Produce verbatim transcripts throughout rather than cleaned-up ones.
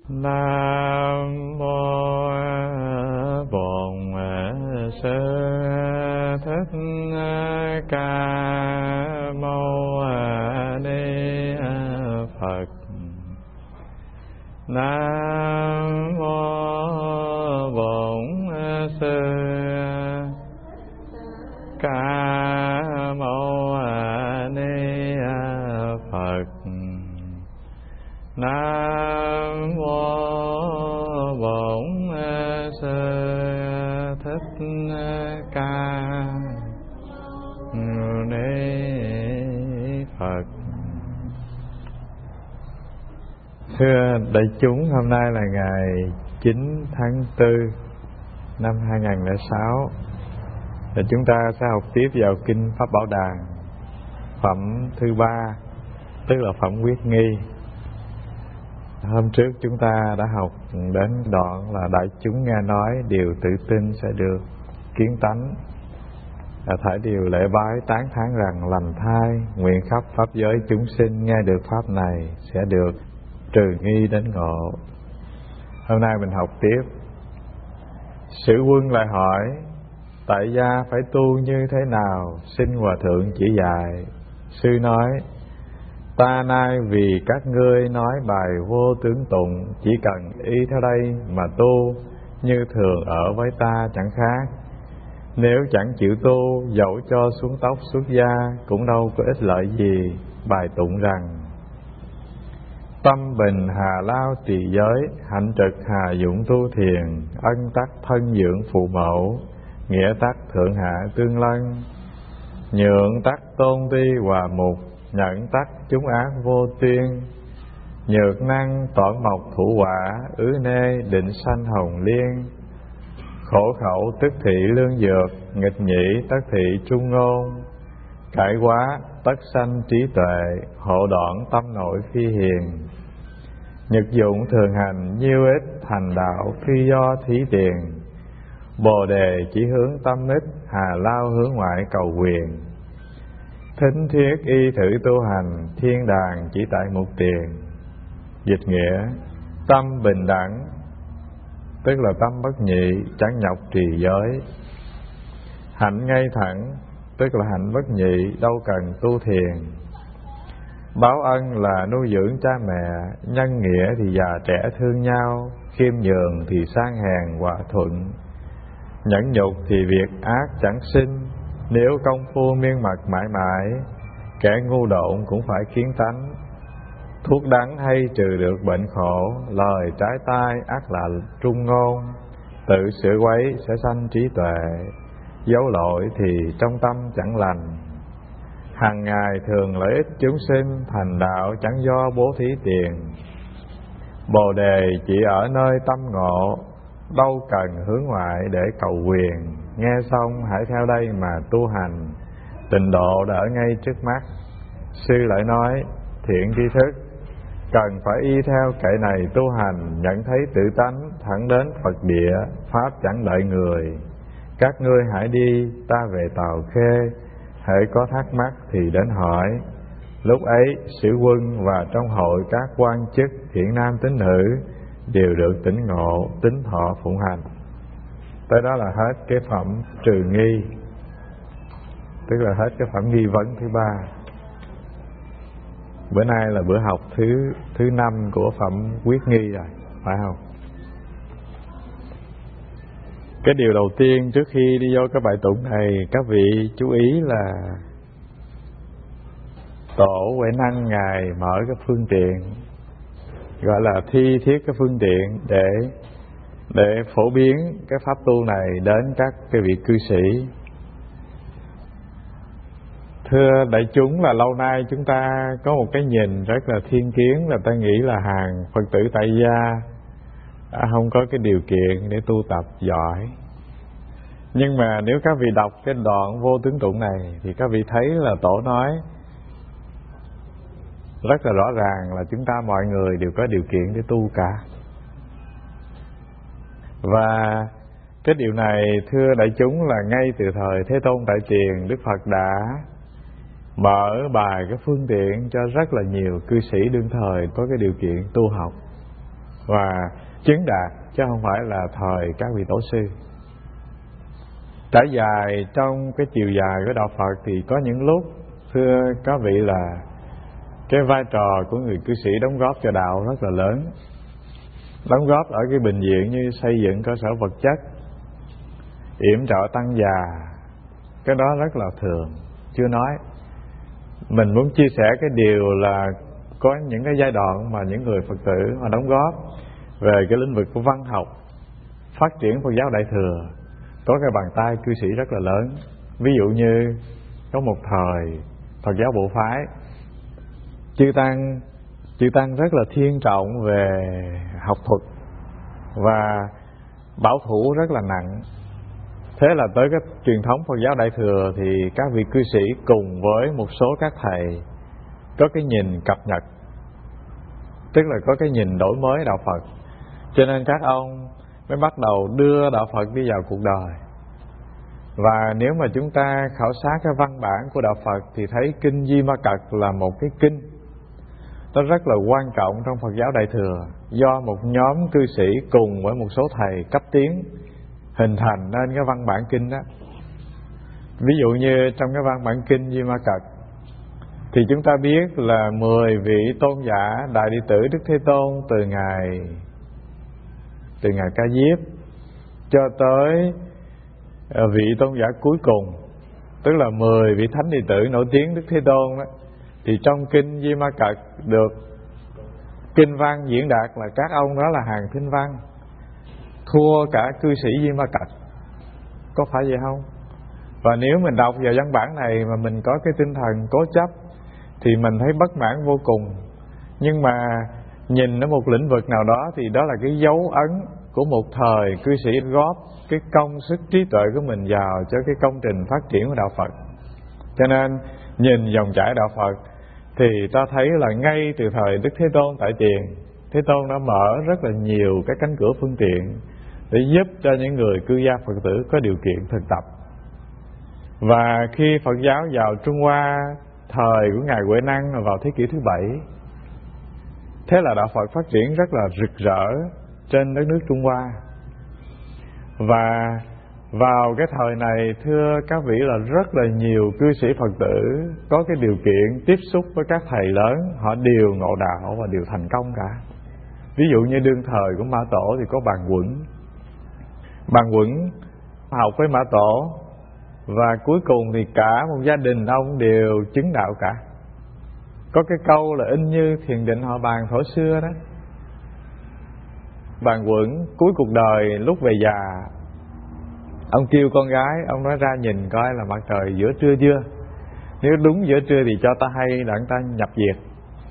Nam mô Bổn Sư Thích Ca Mâu Ni Phật. Nam mô Bổn Sư Ca Mâu Ni Phật. Nam mô Bổn Sư Thích Ca Mâu Ni Phật. Thưa đại chúng, hôm nay là ngày chín tháng tư năm hai nghìn không trăm lẻ sáu, và chúng ta sẽ học tiếp vào kinh Pháp Bảo Đàn phẩm thứ ba, tức là phẩm Quyết Nghi. Hôm trước chúng ta đã học đến đoạn là đại chúng nghe nói điều tự tin sẽ được kiến tánh, là thải điều lễ bái tán thán rằng lành thai, nguyện khắp pháp giới chúng sinh nghe được pháp này sẽ được trừ nghi đến ngộ. Hôm nay mình học tiếp. Sử quân lại hỏi: tại gia phải tu như thế nào, xin hòa thượng chỉ dạy. Sư nói: ta nay vì các ngươi nói bài vô tướng tụng, chỉ cần y theo đây mà tu, như thường ở với ta chẳng khác. Nếu chẳng chịu tu, dẫu cho xuống tóc xuất gia cũng đâu có ích lợi gì. Bài tụng rằng: tâm bình hà lao trì giới, hạnh trực hà dụng tu thiền, ân tắc thân dưỡng phụ mẫu, nghĩa tắc thượng hạ tương lân, nhượng tắc tôn ti hòa mục, nhẫn tắc chúng ác vô tuyên, nhược năng toản mộc thủ quả, ứ nê định sanh hồng liên, khổ khẩu tức thị lương dược, nghịch nhĩ tất thị trung ngôn, cải quá tất sanh trí tuệ, hộ đoạn tâm nội phi hiền, nhật dụng thường hành nhiêu ích, thành đạo phi do thí tiền, bồ đề chỉ hướng tâm ích, hà lao hướng ngoại cầu quyền, thính thiết y thử tu hành, thiên đàng chỉ tại một tiền. Dịch nghĩa: tâm bình đẳng, tức là tâm bất nhị, chẳng nhọc trì giới. Hạnh ngay thẳng, tức là hạnh bất nhị, đâu cần tu thiền. Báo ân là nuôi dưỡng cha mẹ, nhân nghĩa thì già trẻ thương nhau, khiêm nhường thì sang hèn hòa thuận, nhẫn nhục thì việc ác chẳng sinh. Nếu công phu miên mật mãi mãi, kẻ ngu độn cũng phải kiến tánh. Thuốc đắng hay trừ được bệnh khổ, lời trái tai ác là trung ngôn, tự sửa quấy sẽ sanh trí tuệ, dấu lỗi thì trong tâm chẳng lành. Hằng ngày thường lợi ích chúng sinh, thành đạo chẳng do bố thí tiền. Bồ đề chỉ ở nơi tâm ngộ, đâu cần hướng ngoại để cầu quyền. Nghe xong hãy theo đây mà tu hành, tịnh độ đã ở ngay trước mắt. Sư lại nói: thiện tri thức, cần phải y theo kệ này tu hành, nhận thấy tự tánh, thẳng đến Phật địa, pháp chẳng đợi người. Các ngươi hãy đi, ta về Tàu Khê, hễ có thắc mắc thì đến hỏi. Lúc ấy sử quân và trong hội các quan chức thiện nam tín nữ đều được tỉnh ngộ, tín thọ phụng hành. Tới đó là hết cái phẩm trừ nghi, tức là hết cái phẩm nghi vấn thứ ba. Bữa nay là bữa học thứ thứ năm của phẩm Quyết Nghi rồi, phải không? Cái điều đầu tiên trước khi đi vô cái bài tụng này, các vị chú ý là Tổ Huệ Năng Ngài mở cái phương tiện, gọi là thi thiết cái phương tiện để để phổ biến cái pháp tu này đến các cái vị cư sĩ. Thưa đại chúng, là lâu nay chúng ta có một cái nhìn rất là thiên kiến, là ta nghĩ là hàng Phật tử tại gia không có cái điều kiện để tu tập giỏi. Nhưng mà nếu các vị đọc cái đoạn vô tướng tụng này thì các vị thấy là Tổ nói rất là rõ ràng là chúng ta mọi người đều có điều kiện để tu cả. Và cái điều này thưa đại chúng là ngay từ thời Thế Tôn Tại Tiền, Đức Phật đã mở bài cái phương tiện cho rất là nhiều cư sĩ đương thời có cái điều kiện tu học. và chứng đạt, chứ không phải là thời các vị tổ sư. Trải dài trong cái chiều dài của đạo Phật thì có những lúc, thưa các vị, là cái vai trò của người cư sĩ đóng góp cho đạo rất là lớn. Đóng góp ở cái bình diện như xây dựng cơ sở vật chất, yểm trợ tăng già, cái đó rất là thường, chưa nói. Mình muốn chia sẻ cái điều là có những cái giai đoạn mà những người Phật tử họ đóng góp về cái lĩnh vực của văn học, phát triển Phật giáo Đại Thừa, có cái bàn tay cư sĩ rất là lớn. Ví dụ như có một thời Phật giáo Bộ Phái, chư tăng chư tăng rất là thiên trọng về học thuật và bảo thủ rất là nặng. Thế là tới cái truyền thống Phật giáo Đại Thừa thì các vị cư sĩ cùng với một số các thầy có cái nhìn cập nhật, tức là có cái nhìn đổi mới đạo Phật. Cho nên các ông mới bắt đầu đưa đạo Phật đi vào cuộc đời. Và nếu mà chúng ta khảo sát cái văn bản của đạo Phật thì thấy kinh Di Ma Cật là một cái kinh nó rất là quan trọng trong Phật giáo Đại Thừa, do một nhóm cư sĩ cùng với một số thầy cấp tiến hình thành nên cái văn bản kinh đó. Ví dụ như trong cái văn bản kinh Di Ma Cật thì chúng ta biết là mười vị tôn giả đại đệ tử Đức Thế Tôn, từ ngài từ ngài Ca Diếp cho tới vị tôn giả cuối cùng, tức là mười vị thánh đệ tử nổi tiếng Đức Thế Tôn đó, thì trong kinh Di Ma Cật được kinh văn diễn đạt là các ông đó là hàng thinh văn, thua cả cư sĩ Di Ma Cật. Có phải vậy không? Và nếu mình đọc vào văn bản này mà mình có cái tinh thần cố chấp thì mình thấy bất mãn vô cùng. Nhưng mà nhìn ở một lĩnh vực nào đó thì đó là cái dấu ấn của một thời cư sĩ góp cái công sức trí tuệ của mình vào cho cái công trình phát triển của đạo Phật. Cho nên nhìn dòng chảy đạo Phật thì ta thấy là ngay từ thời Đức Thế Tôn tại tiền, Thế Tôn đã mở rất là nhiều cái cánh cửa phương tiện để giúp cho những người cư gia Phật tử có điều kiện thực tập. Và khi Phật giáo vào Trung Hoa thời của ngài Huệ Năng vào thế kỷ thứ bảy, thế là đạo Phật phát triển rất là rực rỡ trên đất nước Trung Hoa. Và vào cái thời này, thưa các vị, là rất là nhiều cư sĩ Phật tử có cái điều kiện tiếp xúc với các thầy lớn, họ đều ngộ đạo và đều thành công cả. Ví dụ như đương thời của Mã Tổ thì có Bàn Quẩn. Bàn Quẩn học với Mã Tổ và cuối cùng thì cả một gia đình ông đều chứng đạo cả. Có cái câu là in như thiền định họ bàn thổ xưa đó. Bàn Quẩn cuối cuộc đời lúc về già, ông kêu con gái, ông nói ra nhìn coi là mặt trời giữa trưa chưa, nếu đúng giữa trưa thì cho ta hay là ta nhập diệt.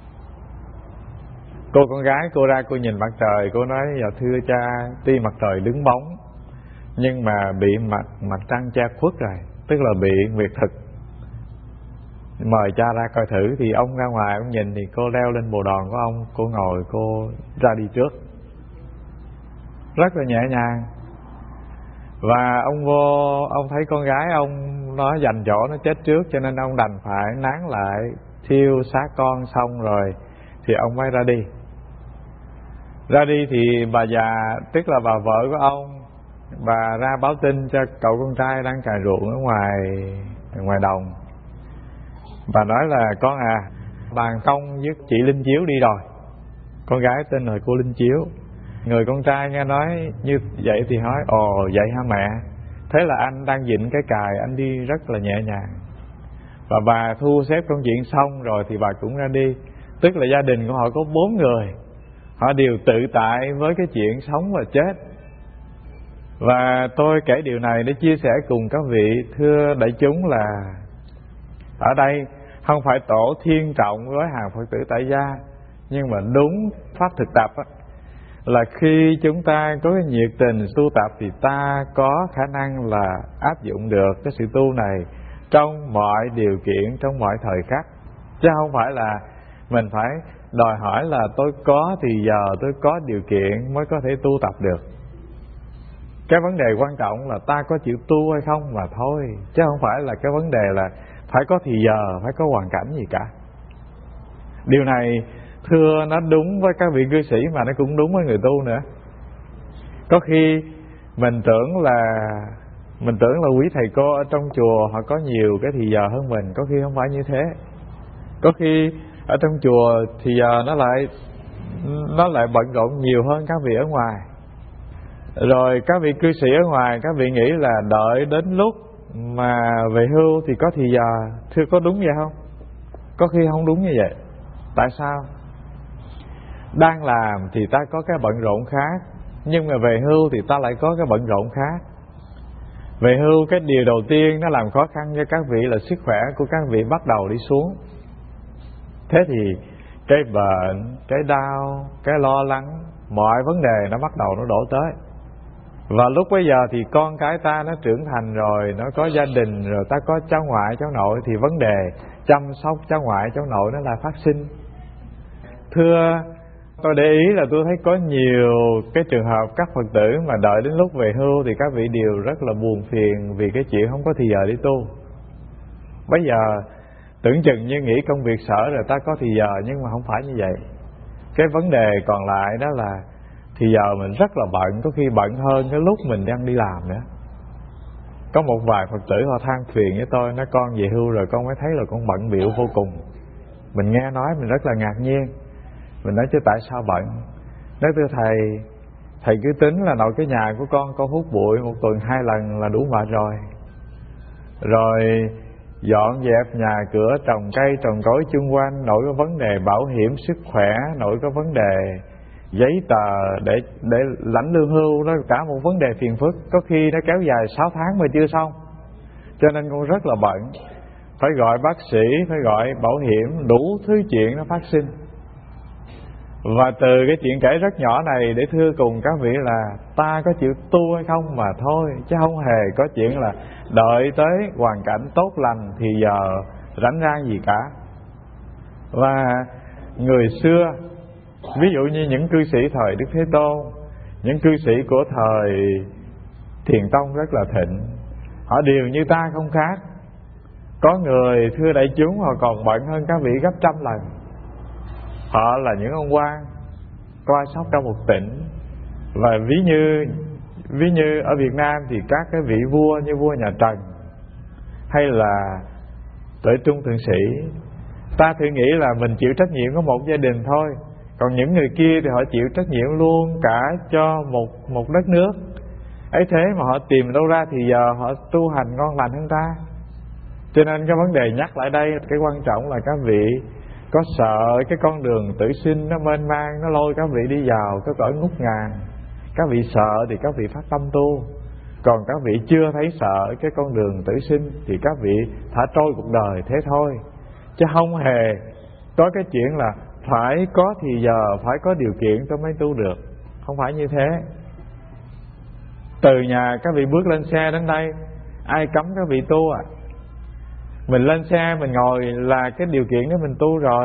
Cô con gái cô ra cô nhìn mặt trời, cô nói dạ thưa cha, tuy mặt trời đứng bóng nhưng mà bị mặt mặt trăng che khuất rồi, tức là bị nguyệt thực. Mời cha ra coi thử. Thì ông ra ngoài ông nhìn thì cô leo lên bồ đòn của ông, cô ngồi cô ra đi trước, rất là nhẹ nhàng. Và ông vô, ông thấy con gái ông nó giành chỗ nó chết trước, cho nên ông đành phải nán lại thiêu xác con xong rồi thì ông mới ra đi. Ra đi thì bà già, tức là bà vợ của ông, bà ra báo tin cho cậu con trai đang cày ruộng ở ngoài ở ngoài đồng. Bà nói là con à, bàn công với chị Linh Chiếu đi rồi. Con gái tên là cô Linh Chiếu. Người con trai nghe nói như vậy thì hỏi ồ vậy hả mẹ? Thế là anh đang vịn cái cài, anh đi rất là nhẹ nhàng. Và bà thu xếp công chuyện xong rồi thì bà cũng ra đi. Tức là gia đình của họ có bốn người, họ đều tự tại với cái chuyện sống và chết. Và tôi kể điều này để chia sẻ cùng các vị thưa đại chúng là ở đây không phải tổ thiên trọng với hàng Phật tử tại gia, nhưng mà đúng pháp thực tập á, là khi chúng ta có cái nhiệt tình tu tập thì ta có khả năng là áp dụng được cái sự tu này trong mọi điều kiện, trong mọi thời khắc. Chứ không phải là mình phải đòi hỏi là tôi có thì giờ tôi có điều kiện mới có thể tu tập được. Cái vấn đề quan trọng là ta có chịu tu hay không mà thôi, chứ không phải là cái vấn đề là phải có thì giờ, phải có hoàn cảnh gì cả. Điều này Thưa nó đúng với các vị cư sĩ mà nó cũng đúng với người tu nữa. Có khi mình tưởng là Mình tưởng là quý thầy cô ở trong chùa họ có nhiều cái thì giờ hơn mình. Có khi không phải như thế. Có khi ở trong chùa thì giờ nó lại Nó lại bận rộn nhiều hơn các vị ở ngoài. Rồi các vị cư sĩ ở ngoài, các vị nghĩ là đợi đến lúc mà về hưu thì có thì giờ. Thưa có đúng vậy không? Có khi không đúng như vậy. Tại sao? Đang làm thì ta có cái bận rộn khác, nhưng mà về hưu thì ta lại có cái bận rộn khác. Về hưu cái điều đầu tiên nó làm khó khăn cho các vị là sức khỏe của các vị bắt đầu đi xuống. Thế thì cái bệnh, cái đau, cái lo lắng, mọi vấn đề nó bắt đầu nó đổ tới. Và lúc bấy giờ thì con cái ta nó trưởng thành rồi, nó có gia đình rồi, ta có cháu ngoại, cháu nội, thì vấn đề chăm sóc cháu ngoại, cháu nội nó là phát sinh. Thưa, tôi để ý là tôi thấy có nhiều cái trường hợp các Phật tử mà đợi đến lúc về hưu thì các vị đều rất là buồn phiền vì cái chuyện không có thì giờ đi tu. Bây giờ tưởng chừng như nghĩ công việc sở rồi ta có thì giờ, nhưng mà không phải như vậy. Cái vấn đề còn lại đó là thì giờ mình rất là bận, có khi bận hơn cái lúc mình đang đi làm nữa. Có một vài Phật tử họ than phiền với tôi, nói con về hưu rồi con mới thấy là con bận bịu vô cùng. Mình nghe nói mình rất là ngạc nhiên. Mình nói chứ tại sao bận? Nói thưa thầy, thầy cứ tính là nội cái nhà của con con hút bụi một tuần hai lần là đủ mệt rồi. Rồi dọn dẹp nhà cửa, trồng cây trồng cối chung quanh, nội có vấn đề bảo hiểm sức khỏe, nội có vấn đề giấy tờ để để lãnh lương hưu, đó cả một vấn đề phiền phức, có khi nó kéo dài sáu tháng mà chưa xong. Cho nên con rất là bận, phải gọi bác sĩ, phải gọi bảo hiểm, đủ thứ chuyện nó phát sinh. Và từ cái chuyện kể rất nhỏ này để thưa cùng các vị là ta có chịu tu hay không mà thôi, chứ không hề có chuyện là đợi tới hoàn cảnh tốt lành thì giờ rảnh rang gì cả. Và người xưa, ví dụ như những cư sĩ thời Đức Thế Tôn, những cư sĩ của thời Thiền Tông rất là thịnh, họ đều như ta không khác. Có người thưa đại chúng họ còn bận hơn các vị gấp trăm lần. Họ là những ông quan coi sóc trong một tỉnh. Và ví như ví như ở Việt Nam thì các cái vị vua như vua nhà Trần hay là Tuệ Trung Thượng Sĩ, ta thử nghĩ là mình chịu trách nhiệm của một gia đình thôi. Còn những người kia thì họ chịu trách nhiệm luôn cả cho một một đất nước. Ấy thế mà họ tìm đâu ra thì giờ họ tu hành ngon lành hơn ta. Cho nên cái vấn đề nhắc lại đây, cái quan trọng là các vị có sợ cái con đường tử sinh nó mênh mang, nó lôi các vị đi vào cái cõi ngút ngàn. Các vị sợ thì các vị phát tâm tu. Còn các vị chưa thấy sợ cái con đường tử sinh thì các vị thả trôi cuộc đời thế thôi. Chứ không hề có cái chuyện là phải có thì giờ, phải có điều kiện tôi mới tu được. Không phải như thế. Từ nhà các vị bước lên xe đến đây, ai cấm các vị tu à? Mình lên xe mình ngồi là cái điều kiện để mình tu rồi.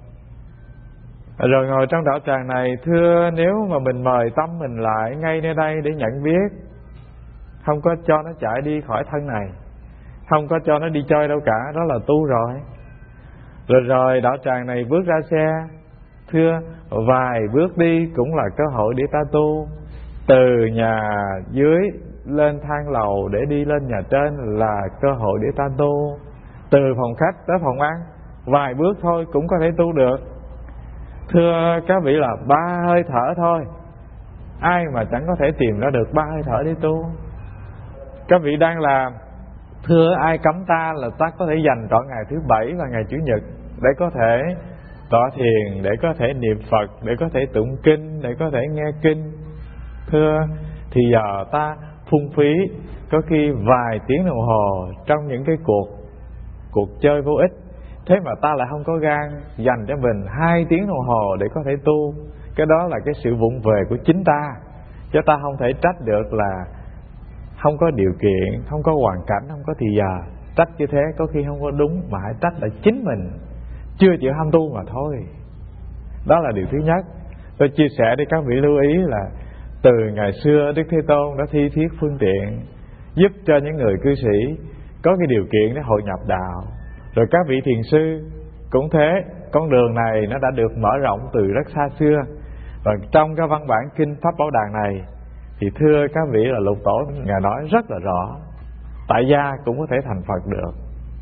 Rồi ngồi trong đạo tràng này, thưa nếu mà mình mời tâm mình lại ngay nơi đây để nhận biết, không có cho nó chạy đi khỏi thân này, không có cho nó đi chơi đâu cả, đó là tu rồi. Rồi rồi đạo tràng này bước ra xe, thưa vài bước đi cũng là cơ hội để ta tu. Từ nhà dưới lên thang lầu để đi lên nhà trên là cơ hội để ta tu. Từ phòng khách tới phòng ăn, vài bước thôi cũng có thể tu được. Thưa các vị là ba hơi thở thôi, ai mà chẳng có thể tìm ra được ba hơi thở để tu. Các vị đang làm, thưa ai cấm ta là ta có thể dành trọn ngày thứ bảy và ngày chủ nhật để có thể tọa thiền, để có thể niệm Phật, để có thể tụng kinh, để có thể nghe kinh. Thưa thì giờ ta phung phí có khi vài tiếng đồng hồ trong những cái cuộc cuộc chơi vô ích. Thế mà ta lại không có gan dành cho mình hai tiếng đồng hồ để có thể tu. Cái đó là cái sự vụng về của chính ta, chứ ta không thể trách được là không có điều kiện, không có hoàn cảnh, không có thì giờ. Trách như thế có khi không có đúng, mà hãy trách là chính mình chưa chịu ham tu mà thôi. Đó là điều thứ nhất. Tôi chia sẻ để các vị lưu ý là từ ngày xưa Đức Thế Tôn đã thi thiết phương tiện giúp cho những người cư sĩ có cái điều kiện để hội nhập đạo. Rồi các vị thiền sư cũng thế, con đường này nó đã được mở rộng từ rất xa xưa. Và trong cái văn bản kinh Pháp Bảo Đàn này thì thưa các vị là Lục Tổ Ngài nói rất là rõ, tại gia cũng có thể thành Phật được.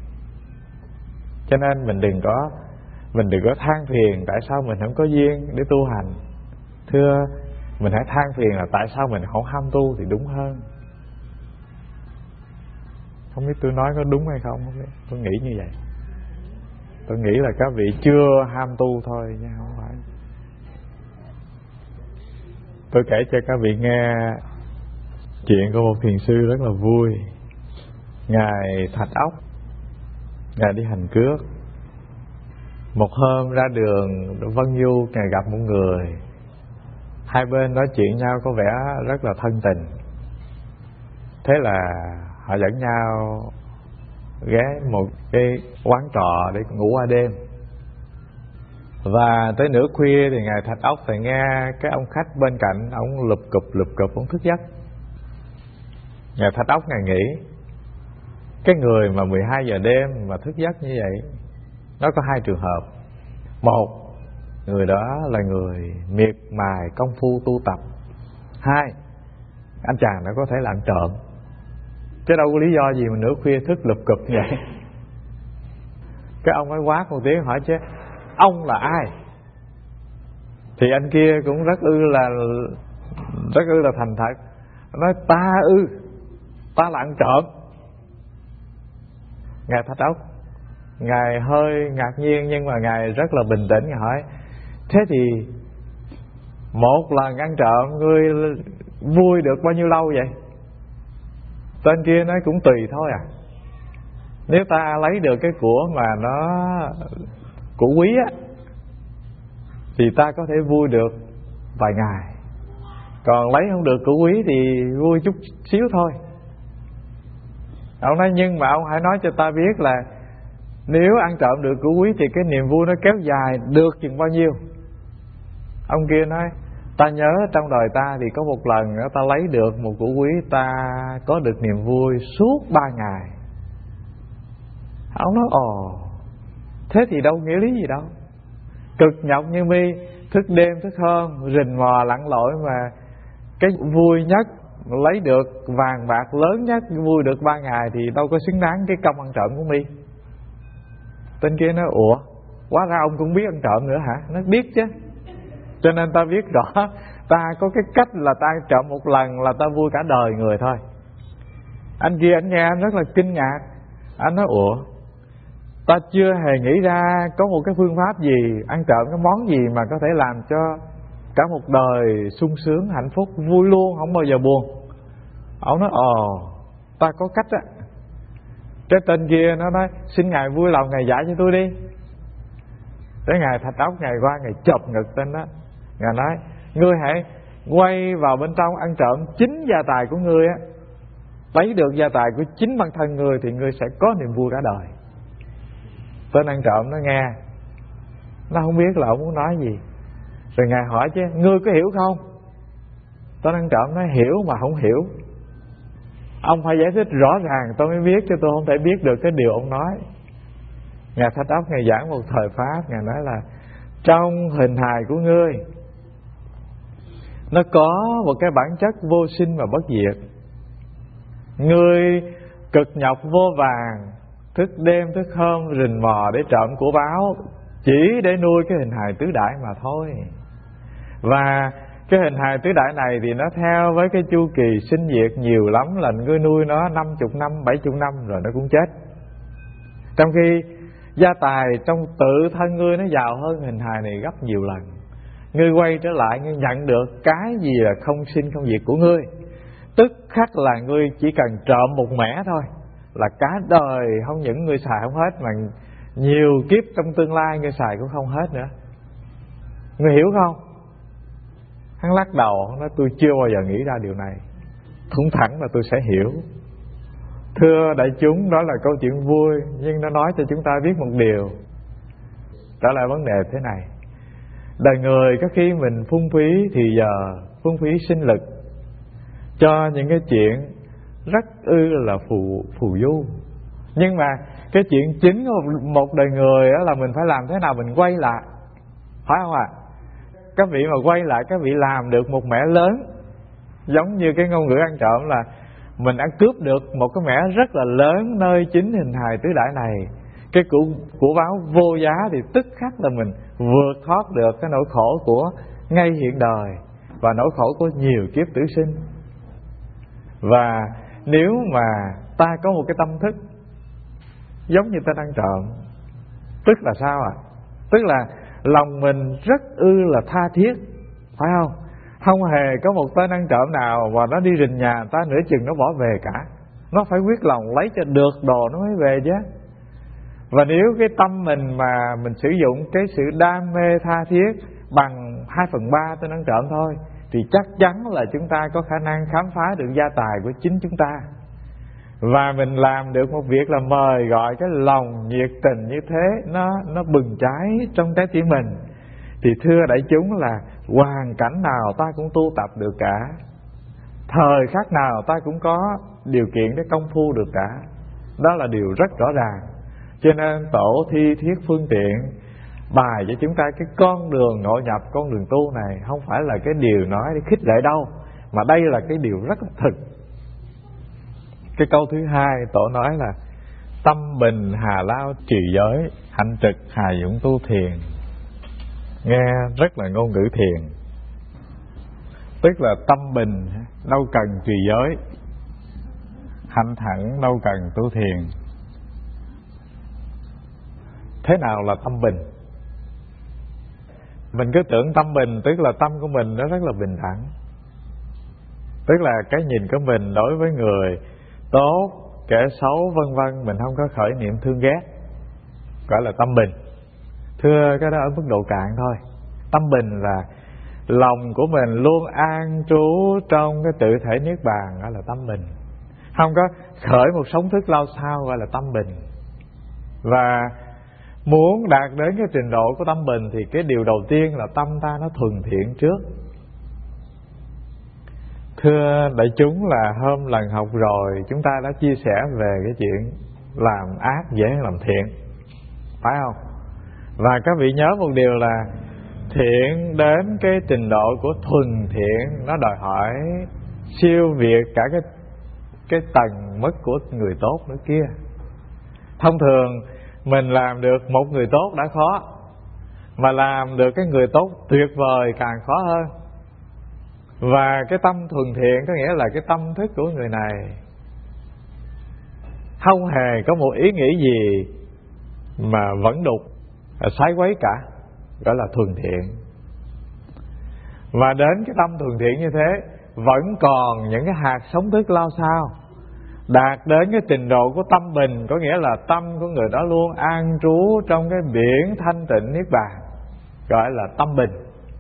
Cho nên mình đừng có Mình đừng có than phiền tại sao mình không có duyên để tu hành. Thưa, mình hãy than phiền là tại sao mình không ham tu thì đúng hơn. Không biết tôi nói có đúng hay không, không biết. Tôi nghĩ như vậy. Tôi nghĩ là các vị chưa ham tu thôi chứ không phải. Tôi kể cho các vị nghe chuyện của một thiền sư rất là vui. Ngài Thạch Ốc, Ngài đi hành cước. Một hôm ra đường Vân Du, Ngài gặp một người. Hai bên nói chuyện nhau có vẻ rất là thân tình. Thế là họ dẫn nhau ghé một cái quán trọ để ngủ qua đêm. Và tới nửa khuya thì Ngài Thạch Ốc thì nghe cái ông khách bên cạnh ông lụp cụp lụp cụp, ông thức giấc. Ngài Thạch Ốc Ngài nghĩ cái người mà mười hai giờ đêm mà thức giấc như vậy, nó có hai trường hợp. Một, người đó là người miệt mài công phu tu tập. Hai, anh chàng nó có thể là ăn trộm. Chứ đâu có lý do gì mà nửa khuya thức lụp cụp vậy. Cái ông ấy quát một tiếng hỏi chứ ông là ai? Thì anh kia cũng rất ư là Rất ư là thành thật, nói ta ư Ta là ăn trộm. Ngài Thạch Ốc Ngài hơi ngạc nhiên, nhưng mà Ngài rất là bình tĩnh. Ngài hỏi thế thì một lần ăn trộm ngươi vui được bao nhiêu lâu vậy? Tên kia nói cũng tùy thôi à. Nếu ta lấy được cái của mà nó của quý á thì ta có thể vui được vài ngày. Còn lấy không được của quý thì vui chút xíu thôi. Ông nói nhưng mà ông hãy nói cho ta biết là nếu ăn trộm được của quý thì cái niềm vui nó kéo dài được chừng bao nhiêu? Ông kia nói ta nhớ trong đời ta thì có một lần ta lấy được một của quý, ta có được niềm vui suốt ba ngày. Ông nói ồ, thế thì đâu nghĩa lý gì đâu. Cực nhọc như mi, thức đêm thức hôm, rình mò lặn lội mà cái vui nhất, lấy được vàng bạc lớn nhất, vui được ba ngày thì đâu có xứng đáng cái công ăn trộm của mi. Tên kia nói ủa, hóa ra ông cũng biết ăn trộm nữa hả? Nó biết chứ. Cho nên ta biết rõ, ta có cái cách là ta ăn trộm một lần là ta vui cả đời người thôi. Anh kia anh nghe anh rất là kinh ngạc. Anh nói ủa, ta chưa hề nghĩ ra có một cái phương pháp gì ăn trộm cái món gì mà có thể làm cho cả một đời sung sướng hạnh phúc, vui luôn, không bao giờ buồn. Ông nói ồ, ta có cách á. Cái tên kia nó nói xin ngài vui lòng ngài dạy cho tôi đi. Tới ngài Thạch Ốc ngài qua ngài chộp ngực tên đó. Ngài nói ngươi hãy quay vào bên trong ăn trộm chính gia tài của ngươi á, lấy được gia tài của chính bản thân ngươi thì ngươi sẽ có niềm vui cả đời. Tên ăn trộm nó nghe, nó không biết là ông muốn nói gì. Rồi ngài hỏi chứ ngươi có hiểu không? Tên ăn trộm nó hiểu mà không hiểu. Ông phải giải thích rõ ràng tôi mới biết, chứ tôi không thể biết được cái điều ông nói. Ngài Thạch Ốc ngài giảng một thời pháp. Ngài nói là trong hình hài của ngươi nó có một cái bản chất vô sinh và bất diệt. Ngươi cực nhọc vô vàng, thức đêm thức hôm rình mò để trộm của báo, chỉ để nuôi cái hình hài tứ đại mà thôi. Và cái hình hài tứ đại này thì nó theo với cái chu kỳ sinh diệt nhiều lắm, là ngươi nuôi nó năm chục năm, bảy chục năm rồi nó cũng chết. Trong khi gia tài trong tự thân ngươi nó giàu hơn hình hài này gấp nhiều lần. Ngươi quay trở lại ngươi nhận được cái gì là không sinh không diệt của ngươi, tức khắc là ngươi chỉ cần trộm một mẻ thôi là cả đời không những ngươi xài không hết, mà nhiều kiếp trong tương lai ngươi xài cũng không hết nữa. Ngươi hiểu không? Hắn lắc đầu, hắn nói tôi chưa bao giờ nghĩ ra điều này. Thủng thẳng là tôi sẽ hiểu. Thưa đại chúng, đó là câu chuyện vui, nhưng nó nói cho chúng ta biết một điều. Đó là vấn đề thế này. Đời người có khi mình phung phí thì giờ, phung phí sinh lực cho những cái chuyện rất ư là phù, phù du. Nhưng mà Cái chuyện chính của một đời người là mình phải làm thế nào mình quay lại, phải không ạ? À? Các vị mà quay lại, các vị làm được một mẻ lớn. Giống như cái ngôn ngữ ăn trộm là mình đã cướp được một cái mẻ rất là lớn nơi chính hình hài tứ đại này. Cái của, của báo vô giá thì tức khắc là mình vượt thoát được cái nỗi khổ của ngay hiện đời và nỗi khổ của nhiều kiếp tử sinh. Và nếu mà ta có một cái tâm thức giống như tên ăn trộm, tức là sao ạ? À? Tức là lòng mình rất ư là tha thiết, phải không? Không hề có một tên ăn trộm nào mà nó đi rình nhà người ta nửa chừng nó bỏ về cả. Nó phải quyết lòng lấy cho được đồ nó mới về chứ. Và nếu cái tâm mình mà mình sử dụng cái sự đam mê tha thiết bằng hai phần ba tên ăn trộm thôi, thì chắc chắn là chúng ta có khả năng khám phá được gia tài của chính chúng ta. Và mình làm được một việc là mời gọi cái lòng nhiệt tình như thế nó nó bừng cháy trong trái tim mình. Thì thưa đại chúng là hoàn cảnh nào ta cũng tu tập được cả, thời khắc nào ta cũng có điều kiện để công phu được cả. Đó là điều rất rõ ràng. Cho nên tổ thi thiết phương tiện bài cho chúng ta cái con đường nội nhập, con đường tu này không phải là cái điều nói để khích lệ đâu, mà đây là cái điều rất là thực. Cái câu thứ hai tổ nói là tâm bình hà lao trì giới, hạnh trực hà dũng tu thiền. Nghe rất là ngôn ngữ thiền. Tức là tâm bình đâu cần trì giới, hạnh thẳng đâu cần tu thiền. Thế nào là tâm bình? Mình cứ tưởng tâm bình tức là tâm của mình nó rất là bình đẳng, tức là cái nhìn của mình đối với người tốt, kẻ xấu vân vân mình không có khởi niệm thương ghét, gọi là tâm bình. Thưa, cái đó ở mức độ cạn thôi. Tâm bình là lòng của mình luôn an trú trong cái tự thể niết bàn, gọi là tâm bình. Không có khởi một sóng thức lao sao, gọi là tâm bình. Và muốn đạt đến cái trình độ của tâm bình thì cái điều đầu tiên là tâm ta nó thuần thiện trước. Thưa đại chúng là hôm lần học rồi chúng ta đã chia sẻ về cái chuyện làm ác dễ hơn làm thiện, phải không? Và các vị nhớ một điều là thiện đến cái trình độ của thuần thiện nó đòi hỏi siêu việt cả cái cái tầng mức của người tốt nữa kia. Thông thường mình làm được một người tốt đã khó, mà làm được cái người tốt tuyệt vời càng khó hơn. Và cái tâm thuần thiện có nghĩa là cái tâm thức của người này không hề có một ý nghĩ gì mà vẫn đục, sái quấy cả, gọi là thuần thiện. Và đến cái tâm thuần thiện như thế vẫn còn những cái hạt sống thức lao sao, đạt đến cái trình độ của tâm bình, có nghĩa là tâm của người đó luôn an trú trong cái biển thanh tịnh niết bàn, gọi là tâm bình.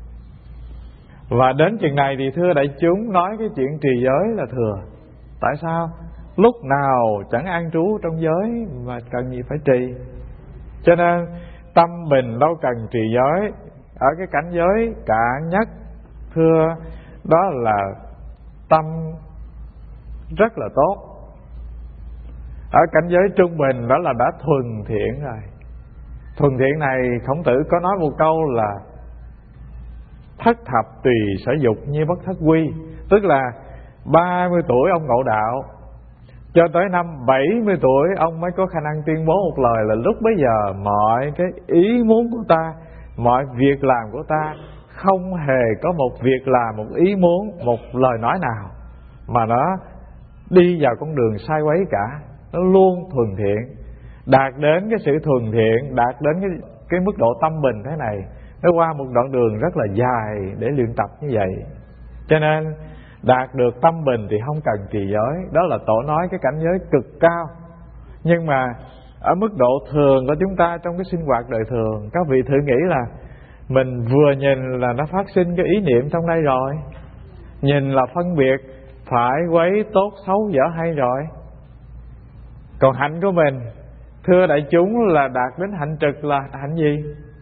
Và đến chừng này thì thưa đại chúng, nói cái chuyện trì giới là thừa. Tại sao? Lúc nào chẳng an trú trong giới mà cần gì phải trì. Cho nên tâm bình đâu cần trì giới. Ở cái cảnh giới cạn nhất, thưa, đó là tâm rất là tốt. Ở cảnh giới trung bình đó là đã thuần thiện rồi. Thuần thiện này Khổng Tử có nói một câu là thất thập tùy sở dục như bất thất quy. Tức là ba mươi tuổi ông ngộ đạo, cho tới năm bảy mươi tuổi ông mới có khả năng tuyên bố một lời là lúc bấy giờ mọi cái ý muốn của ta, mọi việc làm của ta không hề có một việc làm, một ý muốn, một lời nói nào mà nó đi vào con đường sai quấy cả. Nó luôn thuần thiện. Đạt đến cái sự thuần thiện, đạt đến cái, cái mức độ tâm bình thế này, nó qua một đoạn đường rất là dài để luyện tập như vậy. Cho nên đạt được tâm bình thì không cần trì giới. Đó là tổ nói cái cảnh giới cực cao. Nhưng mà ở mức độ thường của chúng ta trong cái sinh hoạt đời thường, các vị thử nghĩ là mình vừa nhìn là nó phát sinh cái ý niệm trong đây rồi, nhìn là phân biệt phải quấy, tốt xấu dở hay rồi. Còn hạnh của mình, thưa đại chúng, là đạt đến hạnh trực là hạnh gì?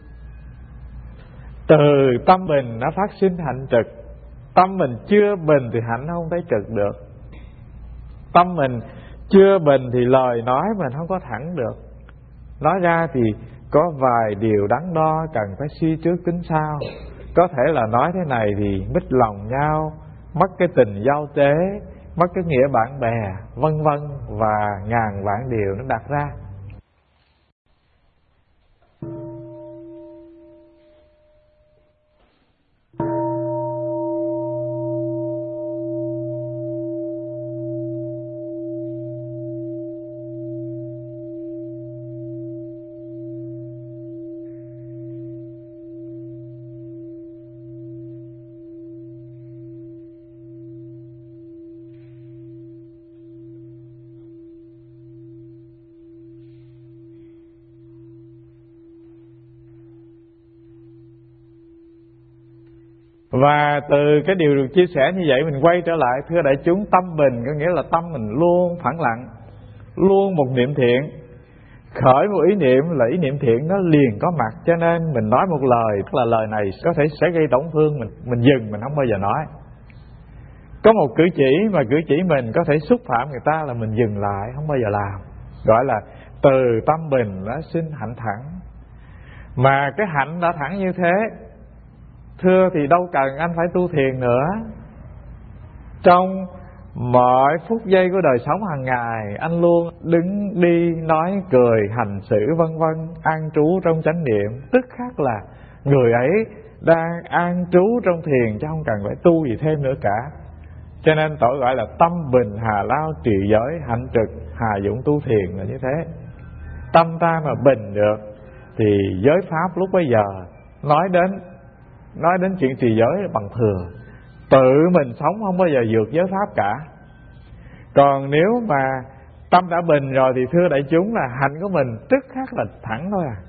Từ tâm bình nó phát sinh hạnh trực. Tâm mình chưa bình thì hạnh không thấy trực được. Tâm mình chưa bình thì lời nói mình không có thẳng được. Nói ra thì có vài điều đắn đo cần phải suy trước tính sau. Có thể là nói thế này thì mít lòng nhau, mất cái tình giao tế, mất cái nghĩa bạn bè, vân vân, và ngàn vạn điều nó đặt ra. Và từ cái điều được chia sẻ như vậy, mình quay trở lại thưa đại chúng, tâm bình có nghĩa là tâm mình luôn phẳng lặng, luôn một niệm thiện. Khởi một ý niệm là ý niệm thiện nó liền có mặt. Cho nên mình nói một lời, tức là lời này có thể sẽ gây tổn thương mình, mình dừng, mình không bao giờ nói. Có một cử chỉ mà cử chỉ mình có thể xúc phạm người ta là mình dừng lại, không bao giờ làm. Gọi là từ tâm bình nó sinh hạnh thẳng. Mà cái hạnh đã thẳng như thế, thưa thì đâu cần anh phải tu thiền nữa. Trong mọi phút giây của đời sống hàng ngày, anh luôn đứng đi nói cười hành xử vân vân, an trú trong chánh niệm, tức khắc là người ấy đang an trú trong thiền, chứ không cần phải tu gì thêm nữa cả. Cho nên tội gọi là tâm bình hà lao trì giới, hạnh trực hà dụng tu thiền là như thế. Tâm ta mà bình được thì giới pháp lúc bấy giờ nói đến nói đến chuyện trì giới bằng thừa. Tự mình sống không bao giờ vượt giới pháp cả. Còn nếu mà tâm đã bình rồi thì thưa đại chúng là hạnh của mình tức khắc là thẳng thôi à.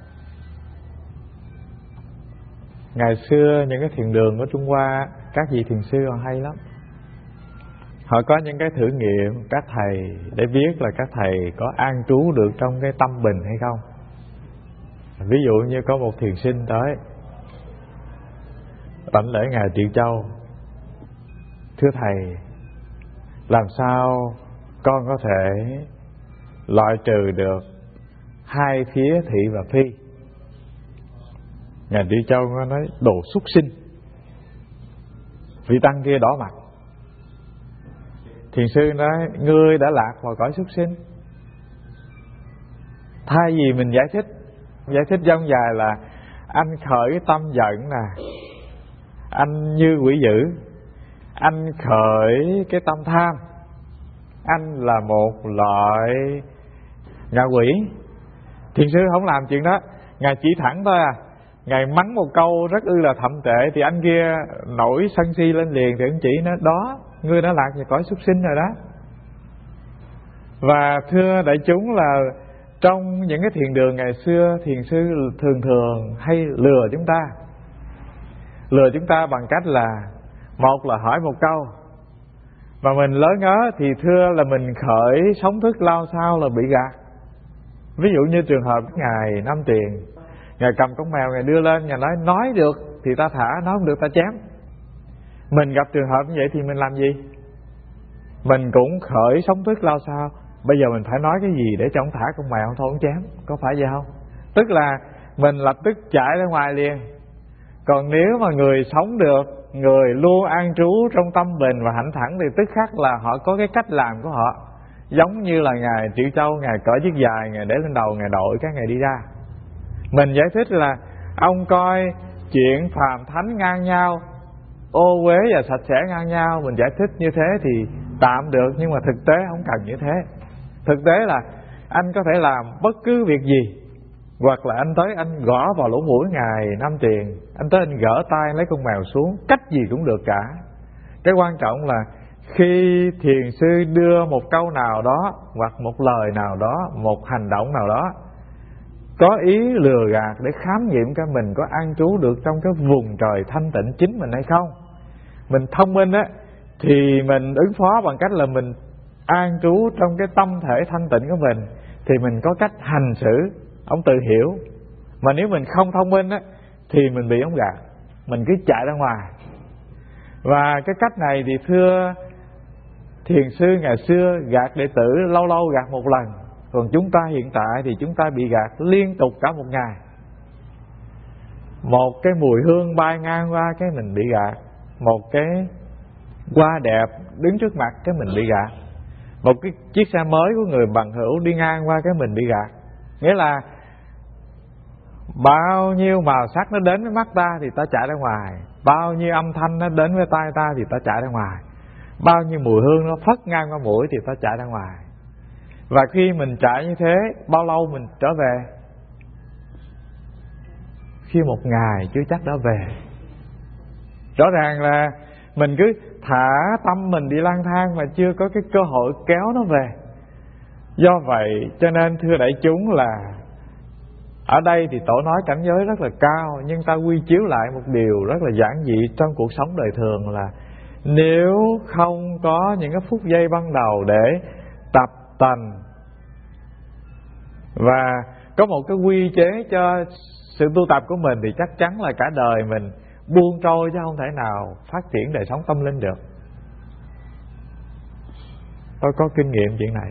Ngày xưa những cái thiền đường của Trung Hoa, các vị thiền sư còn hay lắm. Họ có những cái thử nghiệm các thầy để biết là các thầy có an trú được trong cái tâm bình hay không. Ví dụ như có một thiền sinh tới đảnh lễ ngài Triệu Châu: thưa thầy, làm sao con có thể loại trừ được hai phía thị và phi? Ngài Triệu Châu có nói: đồ súc sinh. Vị tăng kia đỏ mặt. Thiền sư nói: ngươi đã lạc vào cõi súc sinh. Thay vì mình giải thích, giải thích dông dài là anh khởi cái tâm giận nè, anh như quỷ dữ, anh khởi cái tâm tham, anh là một loại ngạ quỷ. Thiền sư không làm chuyện đó. Ngài chỉ thẳng thôi à. Ngài mắng một câu rất ư là thậm tệ thì anh kia nổi sân si lên liền. Thì anh chỉ nói: đó, ngươi đã lạc vào cõi súc sinh rồi đó. Và thưa đại chúng là trong những cái thiền đường ngày xưa, thiền sư thường thường hay lừa chúng ta. Lừa chúng ta bằng cách là một là hỏi một câu mà mình lỡ ngớ thì thưa là mình khởi sóng thức lao sao là bị gạt. Ví dụ như trường hợp ngài Nam Tiền, ngài cầm con mèo ngài đưa lên, ngài nói nói được thì ta thả, nói không được ta chém. Mình gặp trường hợp như vậy thì mình làm gì? Mình cũng khởi sóng thức lao sao. Bây giờ mình phải nói cái gì để cho ông thả con mèo, thôi ông chém, có phải vậy không? Tức là mình lập tức chạy ra ngoài liền. Còn nếu mà người sống được, người luôn an trú trong tâm bình và hạnh thẳng thì tức khắc là họ có cái cách làm của họ. Giống như là ngài Triệu Châu, ngài cởi chiếc dài, ngài để lên đầu, ngài đội các ngài đi ra. Mình giải thích là ông coi chuyện phàm thánh ngang nhau, ô uế và sạch sẽ ngang nhau. Mình giải thích như thế thì tạm được, nhưng mà thực tế không cần như thế. Thực tế là anh có thể làm bất cứ việc gì, hoặc là anh tới anh gõ vào lỗ mũi ngài Nam Tiền, anh tới anh gỡ tay lấy con mèo xuống, cách gì cũng được cả. Cái quan trọng là khi thiền sư đưa một câu nào đó, hoặc một lời nào đó, một hành động nào đó có ý lừa gạt để khám nghiệm cái mình có an trú được trong cái vùng trời thanh tịnh chính mình hay không. Mình thông minh á thì mình ứng phó bằng cách là mình an trú trong cái tâm thể thanh tịnh của mình, thì mình có cách hành xử, ông tự hiểu. Mà nếu mình không thông minh á thì mình bị ông gạt, mình cứ chạy ra ngoài. Và cái cách này thì thưa thiền sư ngày xưa gạt đệ tử lâu lâu gạt một lần, Còn chúng ta hiện tại thì chúng ta bị gạt liên tục cả một ngày. Một cái mùi hương bay ngang qua cái mình bị gạt, một cái hoa đẹp đứng trước mặt cái mình bị gạt, một cái chiếc xe mới của người bằng hữu đi ngang qua cái mình bị gạt. Nghĩa là bao nhiêu màu sắc nó đến với mắt ta thì ta chạy ra ngoài, bao nhiêu âm thanh nó đến với tai ta thì ta chạy ra ngoài, bao nhiêu mùi hương nó phất ngang qua mũi thì ta chạy ra ngoài. Và khi mình chạy như thế, bao lâu mình trở về? Khi một ngày chưa chắc đã về. Rõ ràng là mình cứ thả tâm mình đi lang thang mà chưa có cái cơ hội kéo nó về. Do vậy cho nên thưa đại chúng là ở đây thì Tổ nói cảnh giới rất là cao, nhưng ta quy chiếu lại một điều rất là giản dị trong cuộc sống đời thường là nếu không có những cái phút giây ban đầu để tập tành và có một cái quy chế cho sự tu tập của mình thì chắc chắn là cả đời mình buông trôi chứ không thể nào phát triển đời sống tâm linh được. Tôi có kinh nghiệm chuyện này.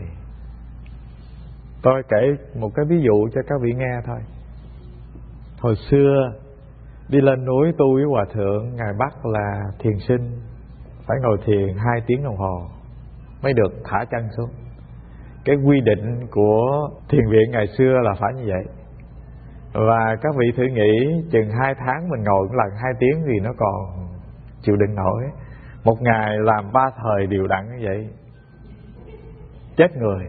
Tôi kể một cái ví dụ cho các vị nghe thôi. Hồi xưa đi lên núi tu với Hòa Thượng, Ngài bắt là thiền sinh phải ngồi thiền hai tiếng đồng hồ mới được thả chân xuống. Cái quy định của thiền viện ngày xưa là phải như vậy. Và các vị thử nghĩ chừng hai tháng mình ngồi một lần hai tiếng thì nó còn chịu đựng nổi. Một ngày làm ba thời đều đặn như vậy chết người.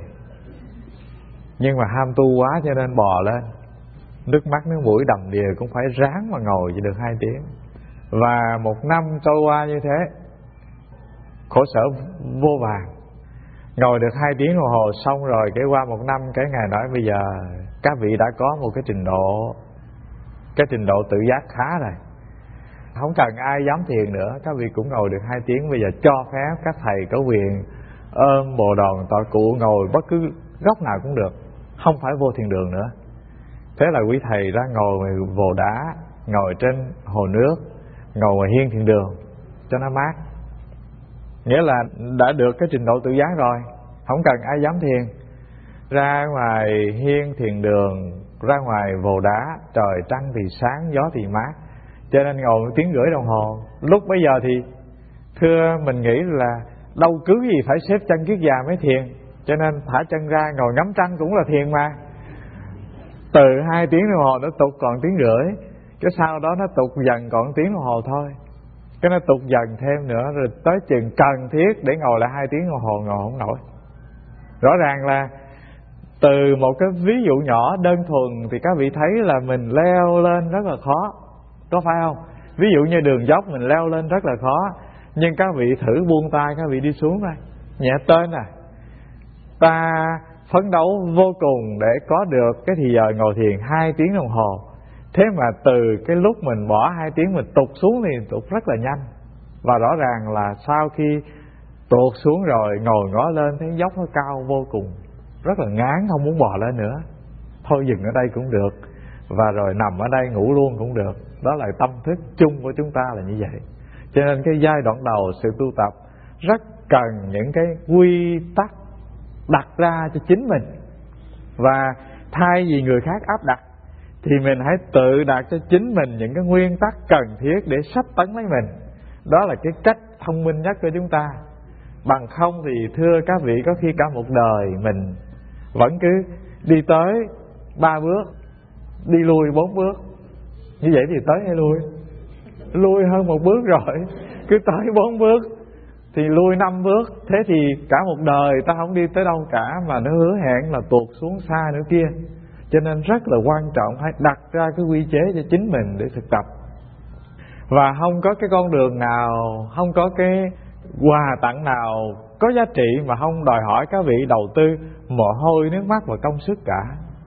Nhưng mà ham tu quá cho nên bò lên, nước mắt nước mũi đầm đìa cũng phải ráng mà ngồi chỉ được hai tiếng. Và một năm trôi qua như thế, khổ sở vô vàn. Ngồi được hai tiếng đồng hồ xong rồi, cái qua một năm cái Ngài nói bây giờ các vị đã có một cái trình độ, cái trình độ tự giác khá rồi, không cần ai dám thiền nữa, các vị cũng ngồi được hai tiếng. Bây giờ cho phép các thầy có quyền ôm bồ đòn tọa cụ ngồi bất cứ góc nào cũng được, không phải vô thiền đường nữa. Thế là quý thầy ra ngồi vồ đá, ngồi trên hồ nước, ngồi ngoài hiên thiền đường cho nó mát. Nghĩa là đã được cái trình độ tự giác rồi, không cần ai dám thiền. Ra ngoài hiên thiền đường, ra ngoài vồ đá, trời trăng thì sáng, gió thì mát, cho nên ngồi một tiếng rưỡi đồng hồ. Lúc bây giờ thì thưa mình nghĩ là đâu cứ gì phải xếp chân kiết già mới thiền, cho nên thả chân ra ngồi ngắm trăng cũng là thiền mà. Từ hai tiếng đồng hồ nó tụt còn tiếng rưỡi, cái sau đó nó tụt dần còn tiếng đồng hồ thôi, cái nó tụt dần thêm nữa, rồi tới chừng cần thiết để ngồi lại hai tiếng đồng hồ ngồi không nổi. Rõ ràng là từ một cái ví dụ nhỏ đơn thuần thì các vị thấy là mình leo lên rất là khó, có phải không? Ví dụ như đường dốc mình leo lên rất là khó, nhưng các vị thử buông tay, các vị đi xuống đây nhẹ tên à. Ta phấn đấu vô cùng để có được cái thì giờ ngồi thiền hai tiếng đồng hồ. Thế mà từ cái lúc mình bỏ hai tiếng mình tụt xuống thì tụt rất là nhanh. Và rõ ràng là sau khi tụt xuống rồi ngồi ngó lên thấy dốc nó cao vô cùng, rất là ngán, không muốn bò lên nữa. Thôi dừng ở đây cũng được, và rồi nằm ở đây ngủ luôn cũng được. Đó là tâm thức chung của chúng ta là như vậy. Cho nên cái giai đoạn đầu sự tu tập rất cần những cái quy tắc đặt ra cho chính mình. Và thay vì người khác áp đặt thì mình hãy tự đặt cho chính mình những cái nguyên tắc cần thiết để sắp tấn lấy mình. Đó là cái cách thông minh nhất của chúng ta. Bằng không thì thưa các vị, có khi cả một đời mình vẫn cứ đi tới ba bước, đi lui bốn bước. Như vậy thì tới hay lui? Lui hơn một bước rồi, cứ tới bốn bước thì lui năm bước. Thế thì cả một đời ta không đi tới đâu cả, mà nó hứa hẹn là tuột xuống xa nữa kia. Cho nên rất là quan trọng hãy đặt ra cái quy chế cho chính mình để thực tập. Và không có cái con đường nào, không có cái quà tặng nào có giá trị mà không đòi hỏi các vị đầu tư mồ hôi, nước mắt và công sức cả.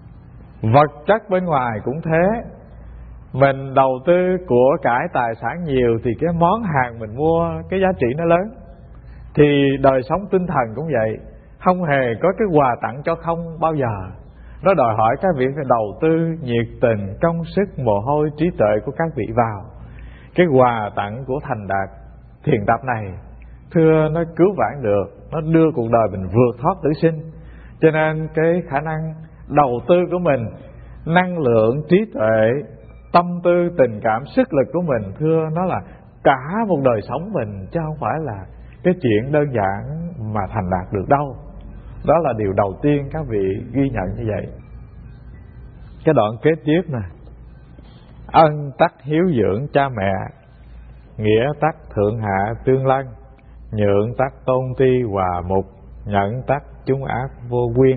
Vật chất bên ngoài cũng thế. Mình đầu tư của cải tài sản nhiều thì cái món hàng mình mua cái giá trị nó lớn. Thì đời sống tinh thần cũng vậy, không hề có cái quà tặng cho không bao giờ. Nó đòi hỏi các vị phải đầu tư nhiệt tình, công sức, mồ hôi, trí tuệ của các vị vào. Cái quà tặng của thành đạt thiền tập này, thưa nó cứu vãn được, nó đưa cuộc đời mình vượt thoát tử sinh. Cho nên cái khả năng đầu tư của mình, năng lượng, trí tuệ, tâm tư, tình cảm, sức lực của mình, thưa, nó là cả một đời sống mình, chứ không phải là cái chuyện đơn giản mà thành đạt được đâu. Đó là điều đầu tiên các vị ghi nhận như vậy. Cái đoạn kế tiếp nè: ân tắc hiếu dưỡng cha mẹ, nghĩa tắc thượng hạ tương lân, nhượng tắc tôn ti hòa mục, nhẫn tắc chúng ác vô quyên.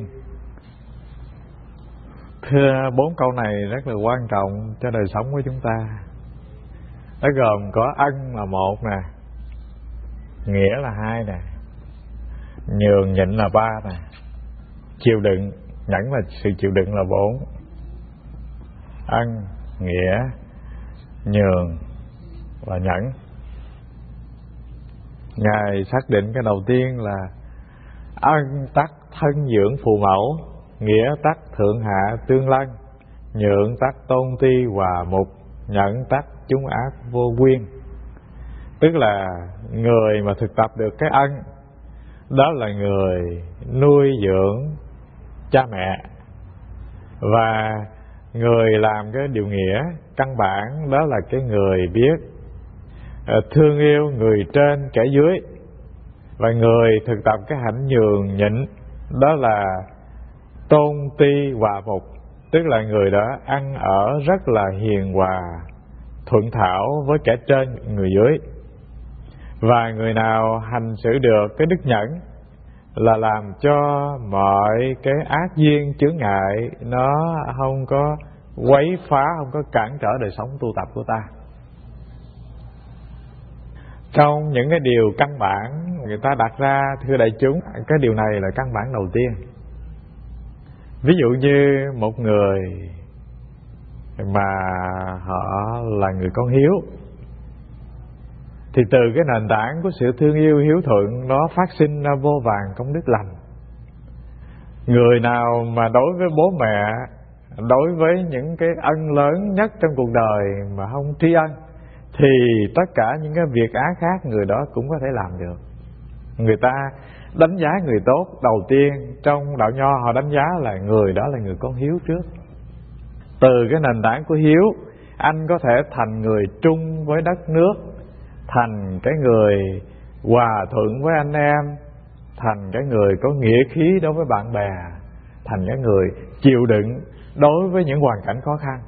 Thưa, bốn câu này rất là quan trọng cho đời sống của chúng ta. Nó gồm có ân là một nè, nghĩa là hai nè, nhường nhịn là ba nè, chịu đựng, nhẫn là sự chịu đựng là bốn. Ân, nghĩa, nhường và nhẫn. Ngài xác định cái đầu tiên là ân tắc thân dưỡng phụ mẫu, nghĩa tắc thượng hạ tương lân, nhượng tắc tôn ti hòa mục, nhẫn tắc chúng ác vô quyên. Tức là người mà thực tập được cái ân, đó là người nuôi dưỡng cha mẹ, và người làm cái điều nghĩa căn bản đó là cái người biết thương yêu người trên kẻ dưới, và người thực tập cái hạnh nhường nhịn đó là tôn ti hòa mục, tức là người đó ăn ở rất là hiền hòa, thuận thảo với kẻ trên người dưới. Và người nào hành xử được cái đức nhẫn là làm cho mọi cái ác duyên chướng ngại nó không có quấy phá, không có cản trở đời sống tu tập của ta. Trong những cái điều căn bản người ta đặt ra, thưa đại chúng, cái điều này là căn bản đầu tiên. Ví dụ như một người mà họ là người con hiếu, thì từ cái nền tảng của sự thương yêu hiếu thuận nó phát sinh ra vô vàn công đức lành. Người nào mà đối với bố mẹ, đối với những cái ân lớn nhất trong cuộc đời mà không tri ân, thì tất cả những cái việc ác khác người đó cũng có thể làm được. Người ta đánh giá người tốt đầu tiên trong đạo nho, họ đánh giá là người đó là người con hiếu trước. Từ cái nền tảng của hiếu, anh có thể thành người trung với đất nước, thành cái người hòa thuận với anh em, thành cái người có nghĩa khí đối với bạn bè, thành cái người chịu đựng đối với những hoàn cảnh khó khăn.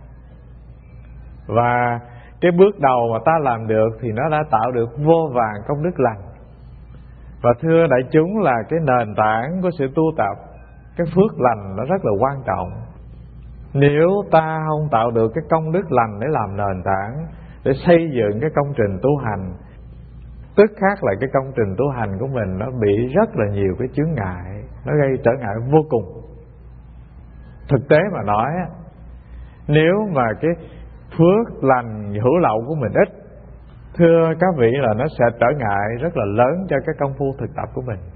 Và cái bước đầu mà ta làm được thì nó đã tạo được vô vàn công đức lành. Và thưa đại chúng, là cái nền tảng của sự tu tập, cái phước lành nó rất là quan trọng. Nếu ta không tạo được cái công đức lành để làm nền tảng, để xây dựng cái công trình tu hành, tức khác là cái công trình tu hành của mình nó bị rất là nhiều cái chướng ngại, nó gây trở ngại vô cùng. Thực tế mà nói, nếu mà cái phước lành hữu lậu của mình ít, thưa các vị, là nó sẽ trở ngại rất là lớn cho cái công phu thực tập của mình.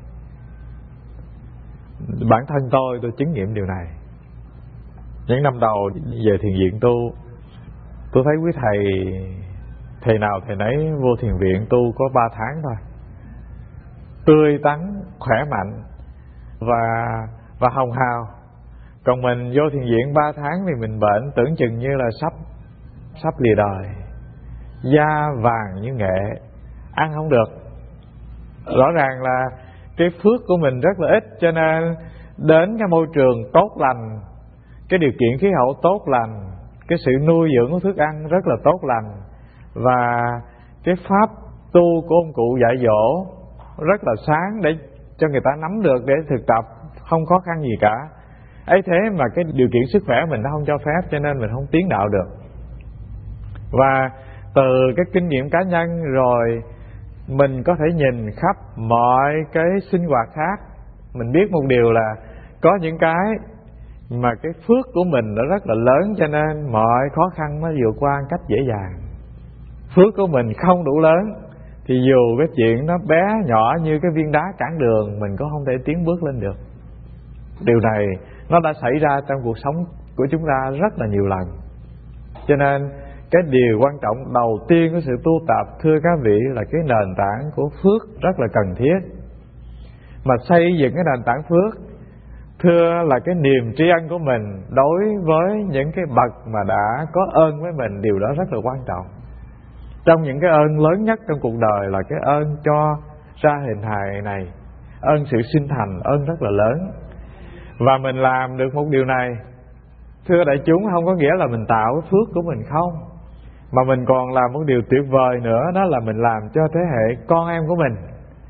Bản thân tôi, tôi chứng nghiệm điều này. Những năm đầu về thiền viện tu, tôi thấy quý thầy, thầy nào thầy nấy vô thiền viện tu có ba tháng thôi, tươi tắn, khỏe mạnh và và hồng hào. Còn mình vô thiền viện ba tháng thì mình bệnh tưởng chừng như là sắp sắp lìa đời, da vàng như nghệ, ăn không được. Rõ ràng là cái phước của mình rất là ít, cho nên đến cái môi trường tốt lành, cái điều kiện khí hậu tốt lành, cái sự nuôi dưỡng của thức ăn rất là tốt lành, và cái pháp tu của ông cụ dạy dỗ rất là sáng để cho người ta nắm được để thực tập, không khó khăn gì cả. Ấy thế mà cái điều kiện sức khỏe mình nó không cho phép, cho nên mình không tiến đạo được. Và từ cái kinh nghiệm cá nhân rồi, mình có thể nhìn khắp mọi cái sinh hoạt khác, mình biết một điều là có những cái mà cái phước của mình nó rất là lớn, cho nên mọi khó khăn nó vượt qua một cách dễ dàng. Phước của mình không đủ lớn thì dù cái chuyện nó bé nhỏ như cái viên đá cản đường, mình cũng không thể tiến bước lên được. Điều này nó đã xảy ra trong cuộc sống của chúng ta rất là nhiều lần. Cho nên cái điều quan trọng đầu tiên của sự tu tập, thưa các vị, là cái nền tảng của phước rất là cần thiết. Mà xây dựng cái nền tảng phước Thưa là cái niềm tri ân của mình đối với những cái bậc mà đã có ơn với mình, điều đó rất là quan trọng. Trong những cái ơn lớn nhất trong cuộc đời là cái ơn cho ra hình hài này, ơn sự sinh thành, ơn rất là lớn. Và mình làm được một điều này, thưa đại chúng, không có nghĩa là mình tạo cái phước của mình không, mà mình còn làm một điều tuyệt vời nữa, đó là mình làm cho thế hệ con em của mình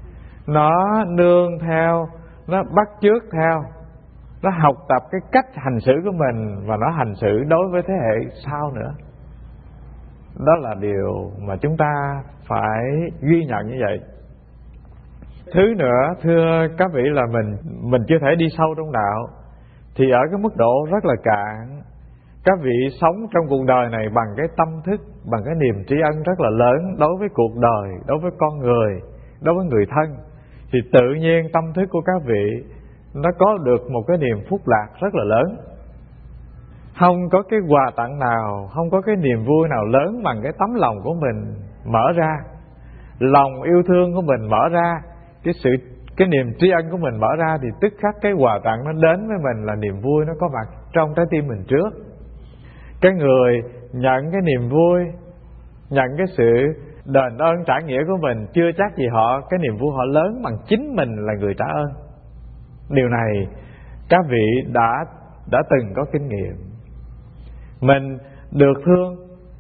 nó nương theo, nó bắt chước theo, nó học tập cái cách hành xử của mình, và nó hành xử đối với thế hệ sau nữa. Đó là điều mà chúng ta phải ghi nhận như vậy. Thứ nữa, thưa các vị, là mình mình chưa thể đi sâu trong đạo, thì ở cái mức độ rất là cạn. Các vị sống trong cuộc đời này bằng cái tâm thức, bằng cái niềm tri ân rất là lớn đối với cuộc đời, đối với con người, đối với người thân, thì tự nhiên tâm thức của các vị nó có được một cái niềm phúc lạc rất là lớn. Không có cái quà tặng nào, không có cái niềm vui nào lớn bằng cái tấm lòng của mình mở ra, lòng yêu thương của mình mở ra, cái sự cái niềm tri ân của mình mở ra, thì tức khắc cái quà tặng nó đến với mình là niềm vui, nó có mặt trong trái tim mình trước. Cái người nhận cái niềm vui, nhận cái sự đền ơn trả nghĩa của mình, chưa chắc gì họ cái niềm vui họ lớn bằng chính mình là người trả ơn. Điều này các vị đã đã từng có kinh nghiệm. Mình được thương,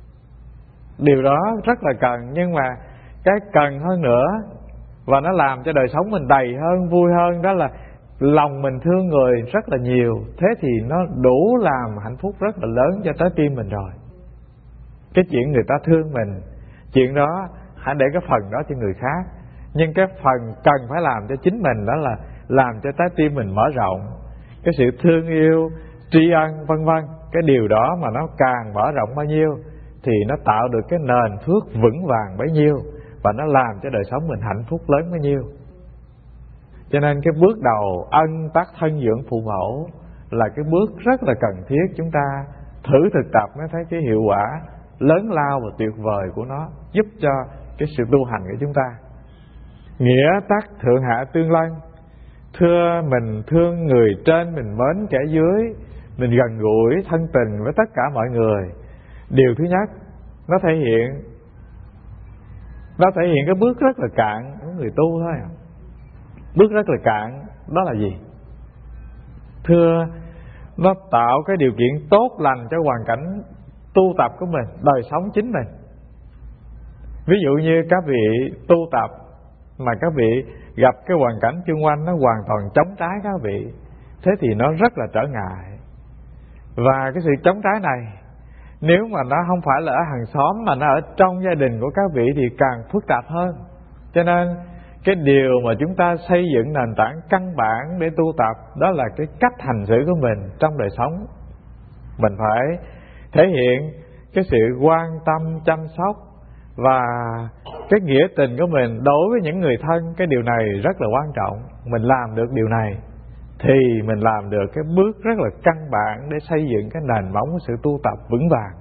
điều đó rất là cần, nhưng mà cái cần hơn nữa, và nó làm cho đời sống mình đầy hơn, vui hơn, đó là lòng mình thương người rất là nhiều. Thế thì nó đủ làm hạnh phúc rất là lớn cho trái tim mình rồi. Cái chuyện người ta thương mình, chuyện đó hãy để cái phần đó cho người khác, nhưng cái phần cần phải làm cho chính mình, đó là làm cho trái tim mình mở rộng. Cái sự thương yêu, tri ân vân vân, cái điều đó mà nó càng mở rộng bao nhiêu thì nó tạo được cái nền phước vững vàng bấy nhiêu, và nó làm cho đời sống mình hạnh phúc lớn bấy nhiêu. Cho nên cái bước đầu ân tắc thân dưỡng phụ mẫu là cái bước rất là cần thiết. Chúng ta thử thực tập mới thấy cái hiệu quả lớn lao và tuyệt vời của nó, giúp cho cái sự tu hành của chúng ta. Nghĩa tắc thượng hạ tương lân. Thưa mình thương người trên, mình mến kẻ dưới, mình gần gũi thân tình với tất cả mọi người. Điều thứ nhất, nó thể hiện Nó thể hiện cái bước rất là cạn của người tu thôi. Bước rất là cạn, đó là gì? Thưa, nó tạo cái điều kiện tốt lành cho hoàn cảnh tu tập của mình, đời sống chính mình. Ví dụ như các vị tu tập mà các vị gặp cái hoàn cảnh xung quanh nó hoàn toàn chống trái các vị, thế thì nó rất là trở ngại. Và cái sự chống trái này, nếu mà nó không phải là ở hàng xóm mà nó ở trong gia đình của các vị thì càng phức tạp hơn. Cho nên cái điều mà chúng ta xây dựng nền tảng căn bản để tu tập, đó là cái cách hành xử của mình trong đời sống. Mình phải thể hiện cái sự quan tâm chăm sóc và cái nghĩa tình của mình đối với những người thân. Cái điều này rất là quan trọng. Mình làm được điều này thì mình làm được cái bước rất là căn bản để xây dựng cái nền móng của sự tu tập vững vàng.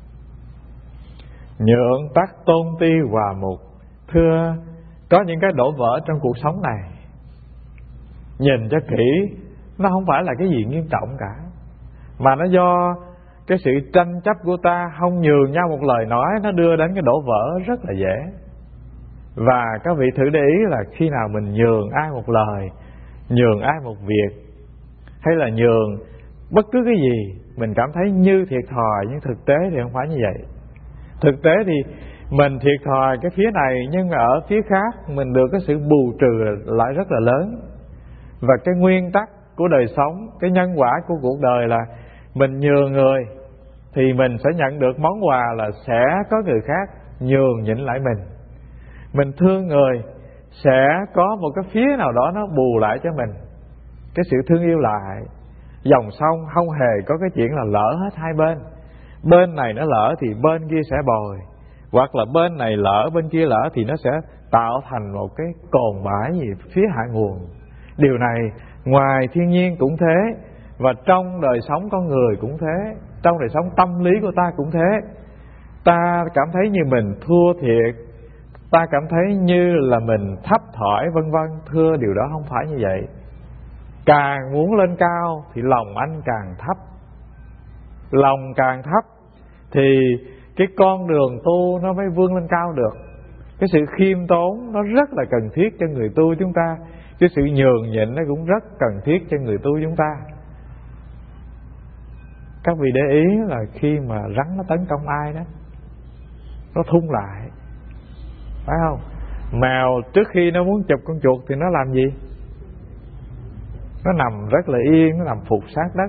Nhượng tắc tôn ti hòa mục. Thưa, có những cái đổ vỡ trong cuộc sống này, nhìn cho kỹ, nó không phải là cái gì nghiêm trọng cả, mà nó do cái sự tranh chấp của ta không nhường nhau một lời nói, nó đưa đến cái đổ vỡ rất là dễ. Và các vị thử để ý là khi nào mình nhường ai một lời, nhường ai một việc, hay là nhường bất cứ cái gì, mình cảm thấy như thiệt thòi, nhưng thực tế thì không phải như vậy. Thực tế thì mình thiệt thòi cái phía này, nhưng mà ở phía khác mình được cái sự bù trừ lại rất là lớn. Và cái nguyên tắc của đời sống, cái nhân quả của cuộc đời là mình nhường người thì mình sẽ nhận được món quà là sẽ có người khác nhường nhịn lại mình. Mình thương người sẽ có một cái phía nào đó nó bù lại cho mình cái sự thương yêu lại. Dòng sông không hề có cái chuyện là lỡ hết hai bên. Bên này nó lỡ thì bên kia sẽ bồi, hoặc là bên này lỡ bên kia lỡ thì nó sẽ tạo thành một cái cồn bãi gì phía hạ nguồn. Điều này ngoài thiên nhiên cũng thế, và trong đời sống con người cũng thế, trong đời sống tâm lý của ta cũng thế. Ta cảm thấy như mình thua thiệt, ta cảm thấy như là mình thấp thỏi vân vân. Thưa, điều đó không phải như vậy. Càng muốn lên cao thì lòng anh càng thấp. Lòng càng thấp thì cái con đường tu nó mới vươn lên cao được. Cái sự khiêm tốn nó rất là cần thiết cho người tu chúng ta. Cái sự nhường nhịn nó cũng rất cần thiết cho người tu chúng ta. Các vị để ý là khi mà rắn nó tấn công ai đó, nó thun lại, phải không? Mèo trước khi nó muốn chụp con chuột thì nó làm gì? Nó nằm rất là yên, nó nằm phục sát đất.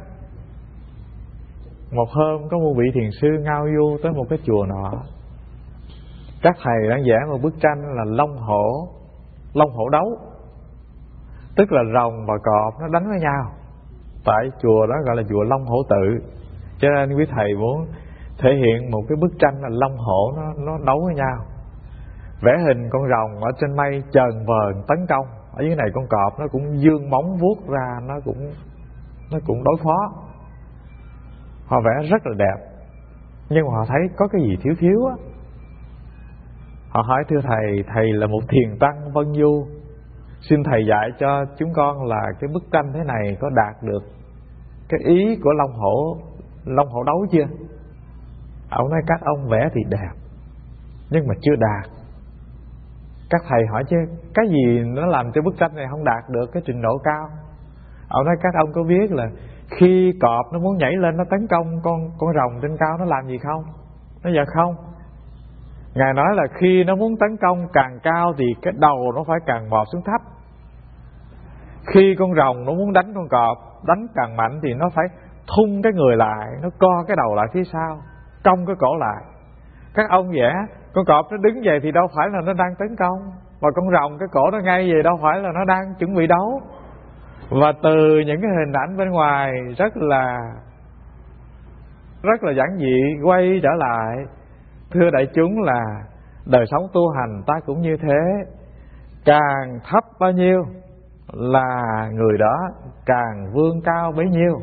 Một hôm có một vị thiền sư ngao du tới một cái chùa nọ. Các thầy đang vẽ một bức tranh là long hổ, long hổ đấu, tức là rồng và cọp nó đánh với nhau. Tại chùa đó gọi là chùa Long Hổ Tự, cho nên quý thầy muốn thể hiện một cái bức tranh là long hổ nó, nó đấu với nhau. Vẽ hình con rồng ở trên mây chờn vờn tấn công, ở dưới này con cọp nó cũng dương móng vuốt ra, nó cũng nó cũng đối phó. Họ vẽ rất là đẹp, nhưng mà họ thấy có cái gì thiếu thiếu á. Họ hỏi thưa thầy, thầy là một thiền tăng Vân Du, xin thầy dạy cho chúng con là cái bức tranh thế này có đạt được cái ý của long hổ long hổ đấu chưa? Ông nói các ông vẽ thì đẹp, nhưng mà chưa đạt. Các thầy hỏi chứ cái gì nó làm cho bức tranh này không đạt được cái trình độ cao? Ông nói các ông có biết là khi cọp nó muốn nhảy lên nó tấn công con con rồng trên cao nó làm gì không? Nó dạ không. Ngài nói là khi nó muốn tấn công càng cao thì cái đầu nó phải càng mò xuống thấp. Khi con rồng nó muốn đánh con cọp, đánh càng mạnh thì nó phải thung cái người lại, nó co cái đầu lại phía sau, cong cái cổ lại. Các ông vẽ con cọp nó đứng dậy thì đâu phải là nó đang tấn công, mà con rồng cái cổ nó ngay về đâu phải là nó đang chuẩn bị đấu. Và từ những cái hình ảnh bên ngoài rất là rất là giản dị quay trở lại, thưa đại chúng là đời sống tu hành ta cũng như thế. Càng thấp bao nhiêu là người đó càng vươn cao bấy nhiêu.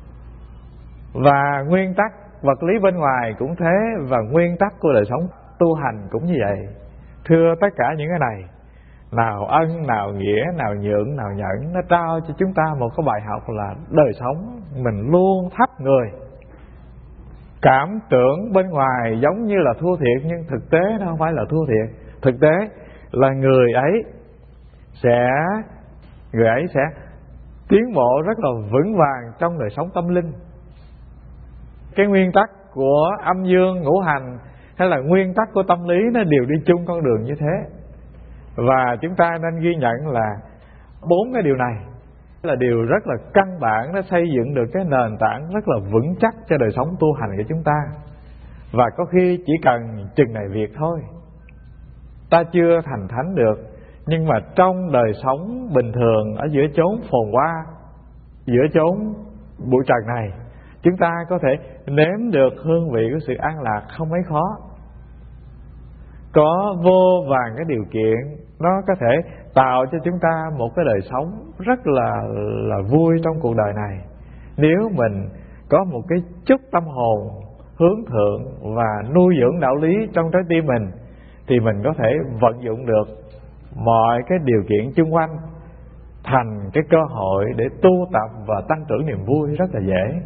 Và nguyên tắc vật lý bên ngoài cũng thế, và nguyên tắc của đời sống tu hành cũng như vậy. Thưa tất cả những cái này, nào ân, nào nghĩa, nào nhượng, nào nhẫn, nó trao cho chúng ta một cái bài học là đời sống mình luôn thấp người. Cảm tưởng bên ngoài giống như là thua thiệt, nhưng thực tế nó không phải là thua thiệt. Thực tế là người ấy sẽ người ấy sẽ tiến bộ rất là vững vàng trong đời sống tâm linh. Cái nguyên tắc của âm dương ngũ hành hay là nguyên tắc của tâm lý nó đều đi chung con đường như thế. Và chúng ta nên ghi nhận là bốn cái điều này là điều rất là căn bản, nó xây dựng được cái nền tảng rất là vững chắc cho đời sống tu hành của chúng ta. Và có khi chỉ cần chừng này việc thôi. Ta chưa thành thánh được, nhưng mà trong đời sống bình thường, ở giữa chốn phồn hoa, giữa chốn bụi trần này, chúng ta có thể nếm được hương vị của sự an lạc không mấy khó. Có vô vàn cái điều kiện nó có thể tạo cho chúng ta một cái đời sống rất là là vui trong cuộc đời này. Nếu mình có một cái chút tâm hồn hướng thượng và nuôi dưỡng đạo lý trong trái tim mình, thì mình có thể vận dụng được mọi cái điều kiện chung quanh thành cái cơ hội để tu tập và tăng trưởng niềm vui rất là dễ.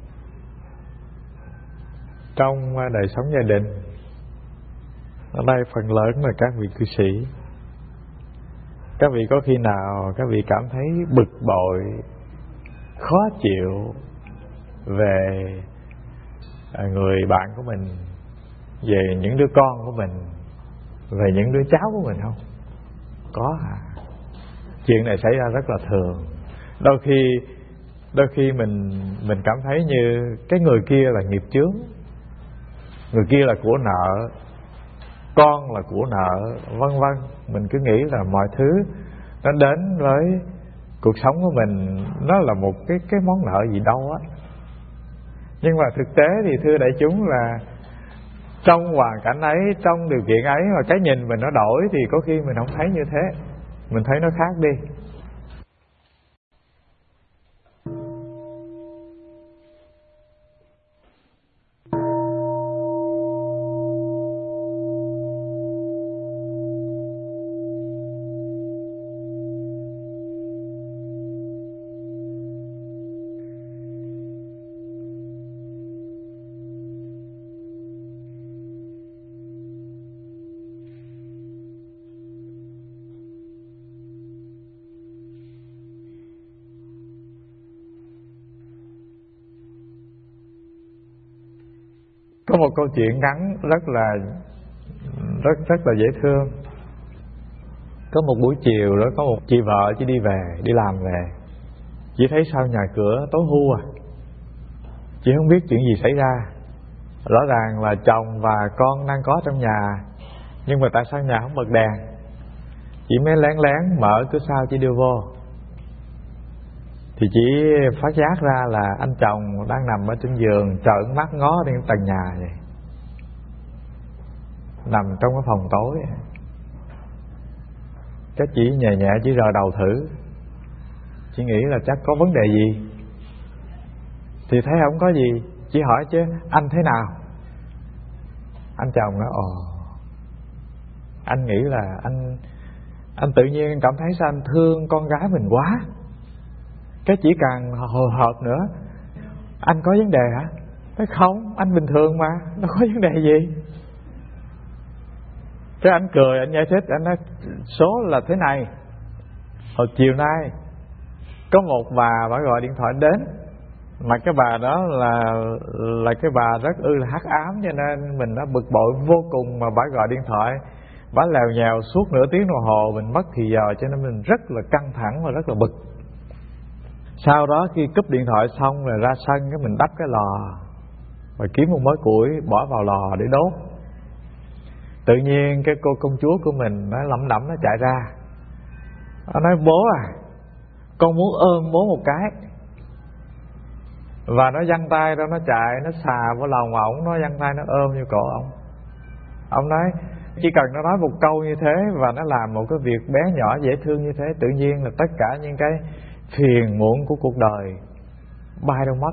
Trong đời sống gia đình, ở đây phần lớn là các vị cư sĩ. Các vị có khi nào các vị cảm thấy bực bội, khó chịu về người bạn của mình, về những đứa con của mình, về những đứa cháu của mình không? Có à. Chuyện này xảy ra rất là thường. Đôi khi Đôi khi mình mình cảm thấy như cái người kia là nghiệp chướng, người kia là của nợ, con là của nợ, vân vân. Mình cứ nghĩ là mọi thứ nó đến với cuộc sống của mình nó là một cái cái món nợ gì đâu á. Nhưng mà thực tế thì thưa đại chúng là trong hoàn cảnh ấy, trong điều kiện ấy mà cái nhìn mình nó đổi thì có khi mình không thấy như thế, mình thấy nó khác đi. Có một câu chuyện ngắn rất là rất rất là dễ thương. Có một buổi chiều đó, có một chị vợ chỉ đi về, đi làm về, chị thấy sau nhà cửa tối hu à. Chị không biết chuyện gì xảy ra. Rõ ràng là chồng và con đang có trong nhà, nhưng mà tại sao nhà không bật đèn? Chị mới lén lén mở cửa sau chị đưa vô, thì chị phát giác ra là anh chồng đang nằm ở trên giường, trợn mắt ngó lên tầng nhà vậy, nằm trong cái phòng tối. Cái chị nhẹ nhẹ chỉ rờ đầu thử, chị nghĩ là chắc có vấn đề gì, thì thấy không có gì. Chị hỏi chứ anh thế nào? Anh chồng nói ồ, anh nghĩ là anh anh tự nhiên cảm thấy sao anh thương con gái mình quá. Cái chỉ càng hồi hộp nữa, anh có vấn đề hả? Nói không, anh bình thường mà, đâu có vấn đề gì. Cái anh cười, anh giải thích, anh nói số là thế này. Hồi chiều nay có một bà bà gọi điện thoại đến, mà cái bà đó là là cái bà rất ư là hắc ám, cho nên mình đã bực bội vô cùng. Mà bà gọi điện thoại, bà lèo nhèo suốt nửa tiếng đồng hồ, mình mất thì giờ, cho nên mình rất là căng thẳng và rất là bực. Sau đó khi cúp điện thoại xong rồi ra sân, cái mình đắp cái lò và kiếm một mớ củi bỏ vào lò để đốt. Tự nhiên cái cô công chúa của mình nó lẩm lẩm nó chạy ra, nó nói bố à, con muốn ôm bố một cái. Và nó giăng tay ra, nó chạy, nó xà vào lòng ổng, nó giăng tay nó ôm vô cổ ổng. Ông nói chỉ cần nó nói một câu như thế và nó làm một cái việc bé nhỏ dễ thương như thế, tự nhiên là tất cả những cái phiền muộn của cuộc đời bay đâu mất.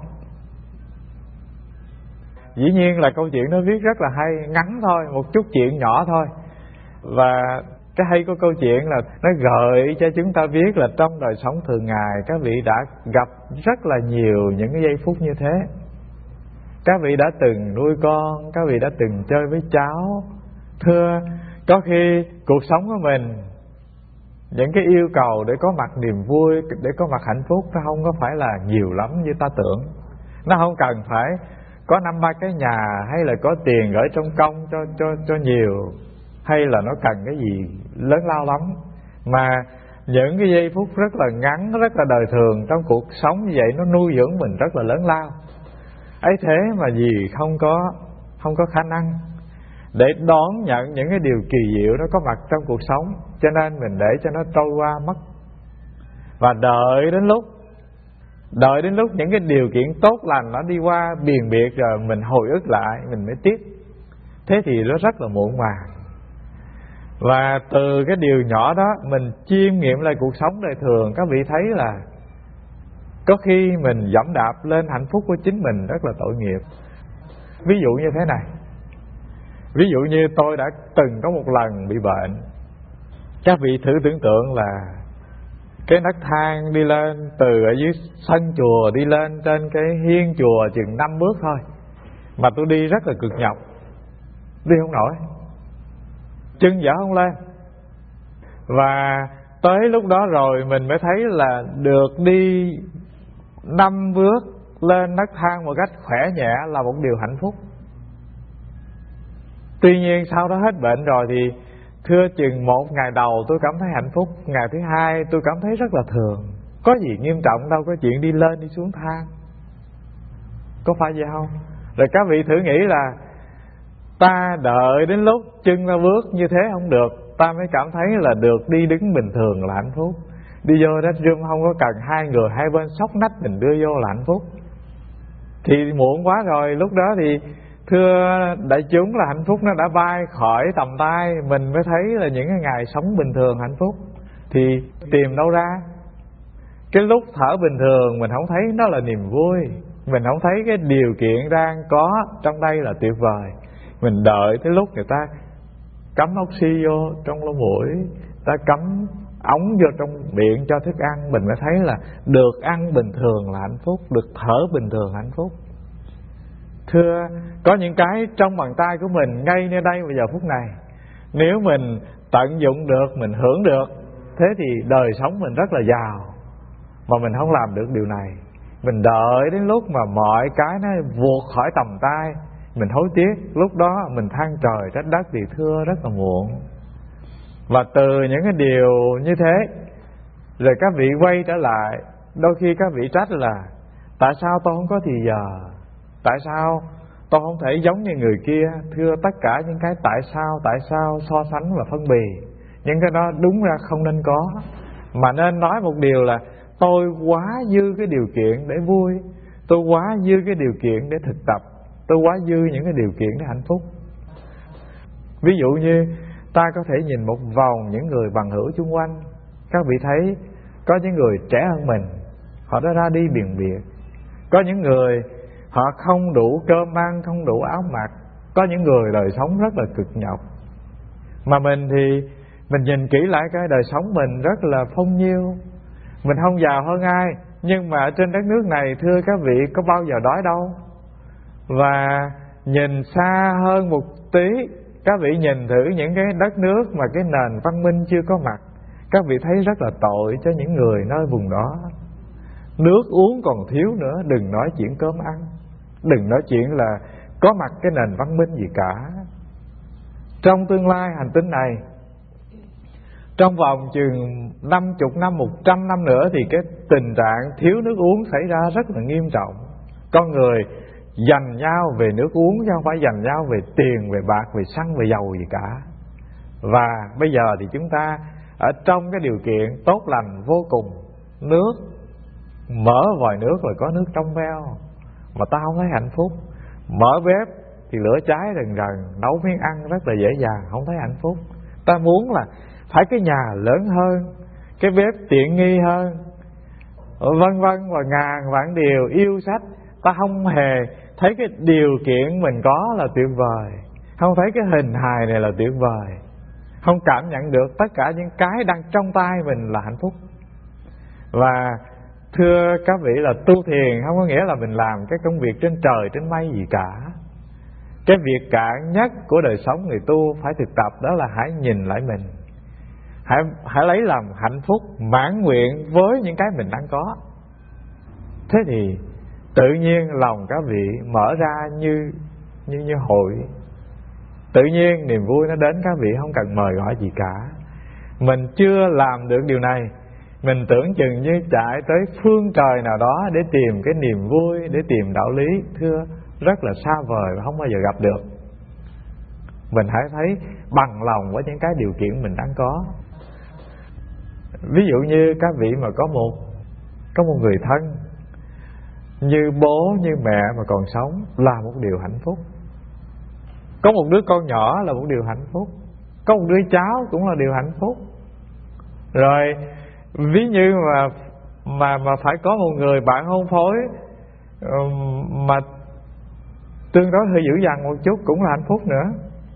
Dĩ nhiên là câu chuyện nó viết rất là hay, ngắn thôi, một chút chuyện nhỏ thôi. Và cái hay của câu chuyện là nó gợi cho chúng ta biết là trong đời sống thường ngày các vị đã gặp rất là nhiều những cái giây phút như thế. Các vị đã từng nuôi con, các vị đã từng chơi với cháu. Thưa, có khi cuộc sống của mình, những cái yêu cầu để có mặt niềm vui, để có mặt hạnh phúc, nó không có phải là nhiều lắm như ta tưởng. Nó không cần phải có năm ba cái nhà, hay là có tiền gửi trong công cho cho cho nhiều, hay là nó cần cái gì lớn lao lắm. Mà những cái giây phút rất là ngắn, rất là đời thường trong cuộc sống như vậy, nó nuôi dưỡng mình rất là lớn lao. Ấy thế mà vì không có không có khả năng để đón nhận những cái điều kỳ diệu nó có mặt trong cuộc sống, cho nên mình để cho nó trôi qua mất. Và đợi đến lúc Đợi đến lúc những cái điều kiện tốt lành nó đi qua biền biệt rồi mình hồi ức lại, mình mới tiếc. Thế thì nó rất là muộn màng. Và từ cái điều nhỏ đó mình chiêm nghiệm lại cuộc sống đời thường, các vị thấy là có khi mình dẫm đạp lên hạnh phúc của chính mình rất là tội nghiệp. Ví dụ như thế này, ví dụ như tôi đã từng có một lần bị bệnh. Các vị thử tưởng tượng là cái nấc thang đi lên từ ở dưới sân chùa đi lên trên cái hiên chùa chừng năm bước thôi, mà tôi đi rất là cực nhọc, đi không nổi, chân dở không lên. Và tới lúc đó rồi mình mới thấy là được đi năm bước lên nấc thang một cách khỏe nhẹ là một điều hạnh phúc. Tuy nhiên sau đó hết bệnh rồi thì thưa chừng một ngày đầu tôi cảm thấy hạnh phúc, ngày thứ hai tôi cảm thấy rất là thường. Có gì nghiêm trọng đâu, có chuyện đi lên đi xuống thang, có phải vậy không? Rồi các vị thử nghĩ là ta đợi đến lúc chân ra bước như thế không được, ta mới cảm thấy là được đi đứng bình thường là hạnh phúc. Đi vô restroom không có cần hai người hai bên xốc nách mình đưa vô là hạnh phúc. Thì muộn quá rồi, lúc đó thì thưa đại chúng là hạnh phúc nó đã bay khỏi tầm tay, mình mới thấy là những cái ngày sống bình thường hạnh phúc. Thì tìm đâu ra? Cái lúc thở bình thường mình không thấy nó là niềm vui, mình không thấy cái điều kiện đang có trong đây là tuyệt vời. Mình đợi tới lúc người ta cắm oxy vô trong lỗ mũi, ta cắm ống vô trong miệng cho thức ăn, mình mới thấy là được ăn bình thường là hạnh phúc, được thở bình thường hạnh phúc. Thưa, có những cái trong bàn tay của mình ngay nơi đây bây giờ phút này, nếu mình tận dụng được, mình hưởng được, thế thì đời sống mình rất là giàu. Mà mình không làm được điều này, mình đợi đến lúc mà mọi cái nó vụt khỏi tầm tay, mình hối tiếc, lúc đó mình than trời trách đất thì thưa rất là muộn. Và từ những cái điều như thế, rồi các vị quay trở lại, đôi khi các vị trách là tại sao tôi không có thì giờ, tại sao tôi không thể giống như người kia. Thưa, tất cả những cái tại sao, tại sao, so sánh và phân bì, những cái đó đúng ra không nên có, mà nên nói một điều là tôi quá dư cái điều kiện để vui, tôi quá dư cái điều kiện để thực tập, tôi quá dư những cái điều kiện để hạnh phúc. Ví dụ như ta có thể nhìn một vòng những người bằng hữu chung quanh, các vị thấy có những người trẻ hơn mình, họ đã ra đi biền biệt. Có những người họ không đủ cơm ăn, không đủ áo mặc. Có những người đời sống rất là cực nhọc. Mà mình thì mình nhìn kỹ lại cái đời sống mình rất là phong nhiêu. Mình không giàu hơn ai, nhưng mà trên đất nước này thưa các vị có bao giờ đói đâu. Và nhìn xa hơn một tí, các vị nhìn thử những cái đất nước mà cái nền văn minh chưa có mặt, các vị thấy rất là tội cho những người nơi vùng đó. Nước uống còn thiếu nữa, đừng nói chuyện cơm ăn, đừng nói chuyện là có mặt cái nền văn minh gì cả. Trong tương lai hành tinh này, trong vòng chừng năm chục năm, một trăm năm nữa thì cái tình trạng thiếu nước uống xảy ra rất là nghiêm trọng. Con người giành nhau về nước uống chứ không phải giành nhau về tiền, về bạc, về xăng, về dầu gì cả. Và bây giờ thì chúng ta ở trong cái điều kiện tốt lành vô cùng, nước, mở vòi nước rồi có nước trong veo, mà ta không thấy hạnh phúc. Mở bếp thì lửa cháy rần rần, nấu miếng ăn rất là dễ dàng, không thấy hạnh phúc. Ta muốn là phải cái nhà lớn hơn, cái bếp tiện nghi hơn, vân vân và ngàn vạn điều. Yêu sách, ta không hề thấy cái điều kiện mình có là tuyệt vời, không thấy cái hình hài này là tuyệt vời, không cảm nhận được tất cả những cái đang trong tay mình là hạnh phúc. Và thưa các vị là tu thiền không có nghĩa là mình làm cái công việc trên trời trên mây gì cả. Cái việc cạn nhất của đời sống người tu phải thực tập đó là hãy nhìn lại mình, Hãy, hãy lấy làm hạnh phúc, mãn nguyện với những cái mình đang có. Thế thì tự nhiên lòng các vị mở ra như như như hội. Tự nhiên niềm vui nó đến các vị không cần mời gọi gì cả. Mình chưa làm được điều này, mình tưởng chừng như chạy tới phương trời nào đó để tìm cái niềm vui, để tìm đạo lý, thưa rất là xa vời và không bao giờ gặp được. Mình hãy thấy bằng lòng với những cái điều kiện mình đang có. Ví dụ như các vị mà có một có một người thân như bố như mẹ mà còn sống là một điều hạnh phúc. Có một đứa con nhỏ là một điều hạnh phúc. Có một đứa cháu cũng là điều hạnh phúc. Rồi ví như mà mà mà phải có một người bạn hôn phối mà tương đối hơi dữ dằn một chút cũng là hạnh phúc nữa.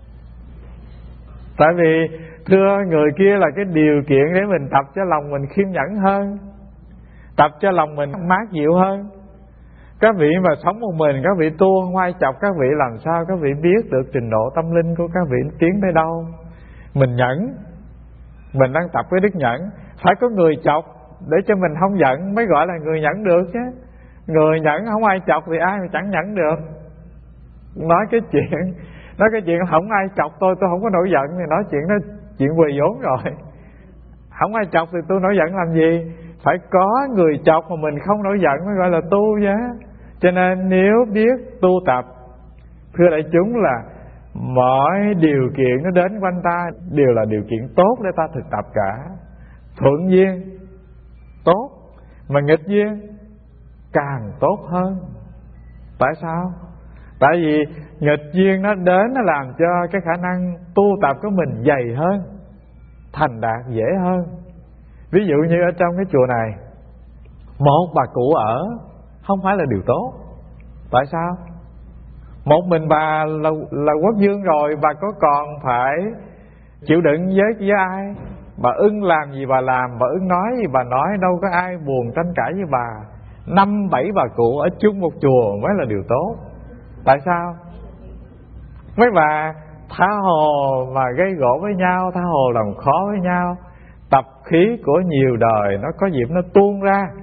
Tại vì thưa người kia là cái điều kiện để mình tập cho lòng mình khiêm nhẫn hơn, tập cho lòng mình mát dịu hơn. Các vị mà sống một mình, các vị tu không ai chọc các vị, làm sao các vị biết được trình độ tâm linh của các vị tiến tới đâu. Mình nhẫn, mình đang tập cái đức nhẫn. Phải có người chọc để cho mình không giận mới gọi là người nhẫn được chứ. Người nhẫn không ai chọc thì ai mà chẳng nhẫn được. Nói cái chuyện Nói cái chuyện không ai chọc tôi, tôi không có nổi giận, thì nói chuyện đó chuyện quỳ vốn rồi. Không ai chọc thì tôi nổi giận làm gì. Phải có người chọc mà mình không nổi giận mới gọi là tu chứ. Cho nên nếu biết tu tập, thưa đại chúng là mọi điều kiện nó đến quanh ta đều là điều kiện tốt để ta thực tập cả. Thuận duyên tốt, mà nghịch duyên càng tốt hơn. Tại sao? Tại vì nghịch duyên nó đến, nó làm cho cái khả năng tu tập của mình dày hơn, thành đạt dễ hơn. Ví dụ như ở trong cái chùa này, một bà cụ ở không phải là điều tốt. Tại sao? Một mình bà là, là quốc dương rồi, bà có còn phải chịu đựng với, với ai? Bà ưng làm gì bà làm, bà ưng nói gì bà nói, đâu có ai buồn tranh cãi với bà. Năm bảy bà cụ ở chung một chùa mới là điều tốt. Tại sao? Mấy bà tha hồ mà gây gỗ với nhau, tha hồ làm khó với nhau, tập khí của nhiều đời nó có dịp nó tuôn ra.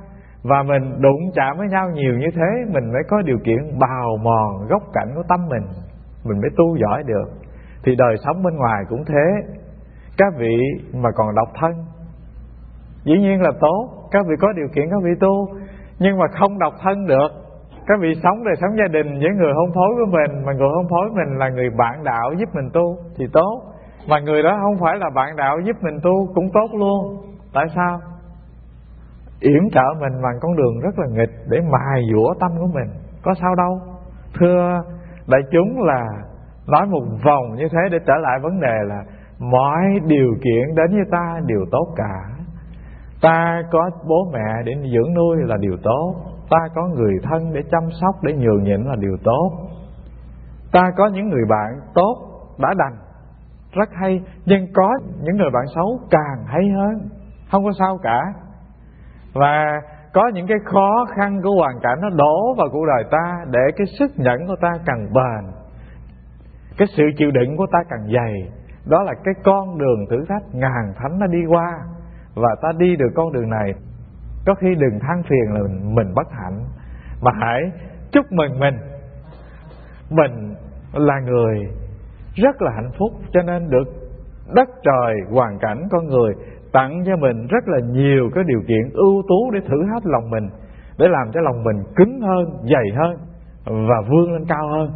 Và mình đụng chạm với nhau nhiều như thế, mình mới có điều kiện bào mòn góc cạnh của tâm mình, mình mới tu giỏi được. Thì đời sống bên ngoài cũng thế. Các vị mà còn độc thân dĩ nhiên là tốt, các vị có điều kiện các vị tu. Nhưng mà không độc thân được, các vị sống đời sống gia đình với người hôn phối của mình, mà người hôn phối mình là người bạn đạo giúp mình tu thì tốt. Mà người đó không phải là bạn đạo giúp mình tu cũng tốt luôn. Tại sao? Yểm trợ mình bằng con đường rất là nghịch để mài dũa tâm của mình, có sao đâu. Thưa đại chúng, là nói một vòng như thế để trở lại vấn đề là mọi điều kiện đến với ta đều tốt cả. Ta có bố mẹ để dưỡng nuôi là điều tốt, ta có người thân để chăm sóc, để nhường nhịn là điều tốt, ta có những người bạn tốt đã đành, rất hay. Nhưng có những người bạn xấu càng hay hơn, không có sao cả. Và có những cái khó khăn của hoàn cảnh nó đổ vào cuộc đời ta, để cái sức nhẫn của ta càng bền, cái sự chịu đựng của ta càng dày. Đó là cái con đường thử thách ngàn thánh nó đi qua. Và ta đi được con đường này, có khi đừng than phiền là mình, mình bất hạnh, mà hãy chúc mừng mình. Mình là người rất là hạnh phúc, cho nên được đất trời, hoàn cảnh, con người tặng cho mình rất là nhiều cái điều kiện ưu tú để thử thách lòng mình, để làm cho lòng mình cứng hơn, dày hơn và vươn lên cao hơn.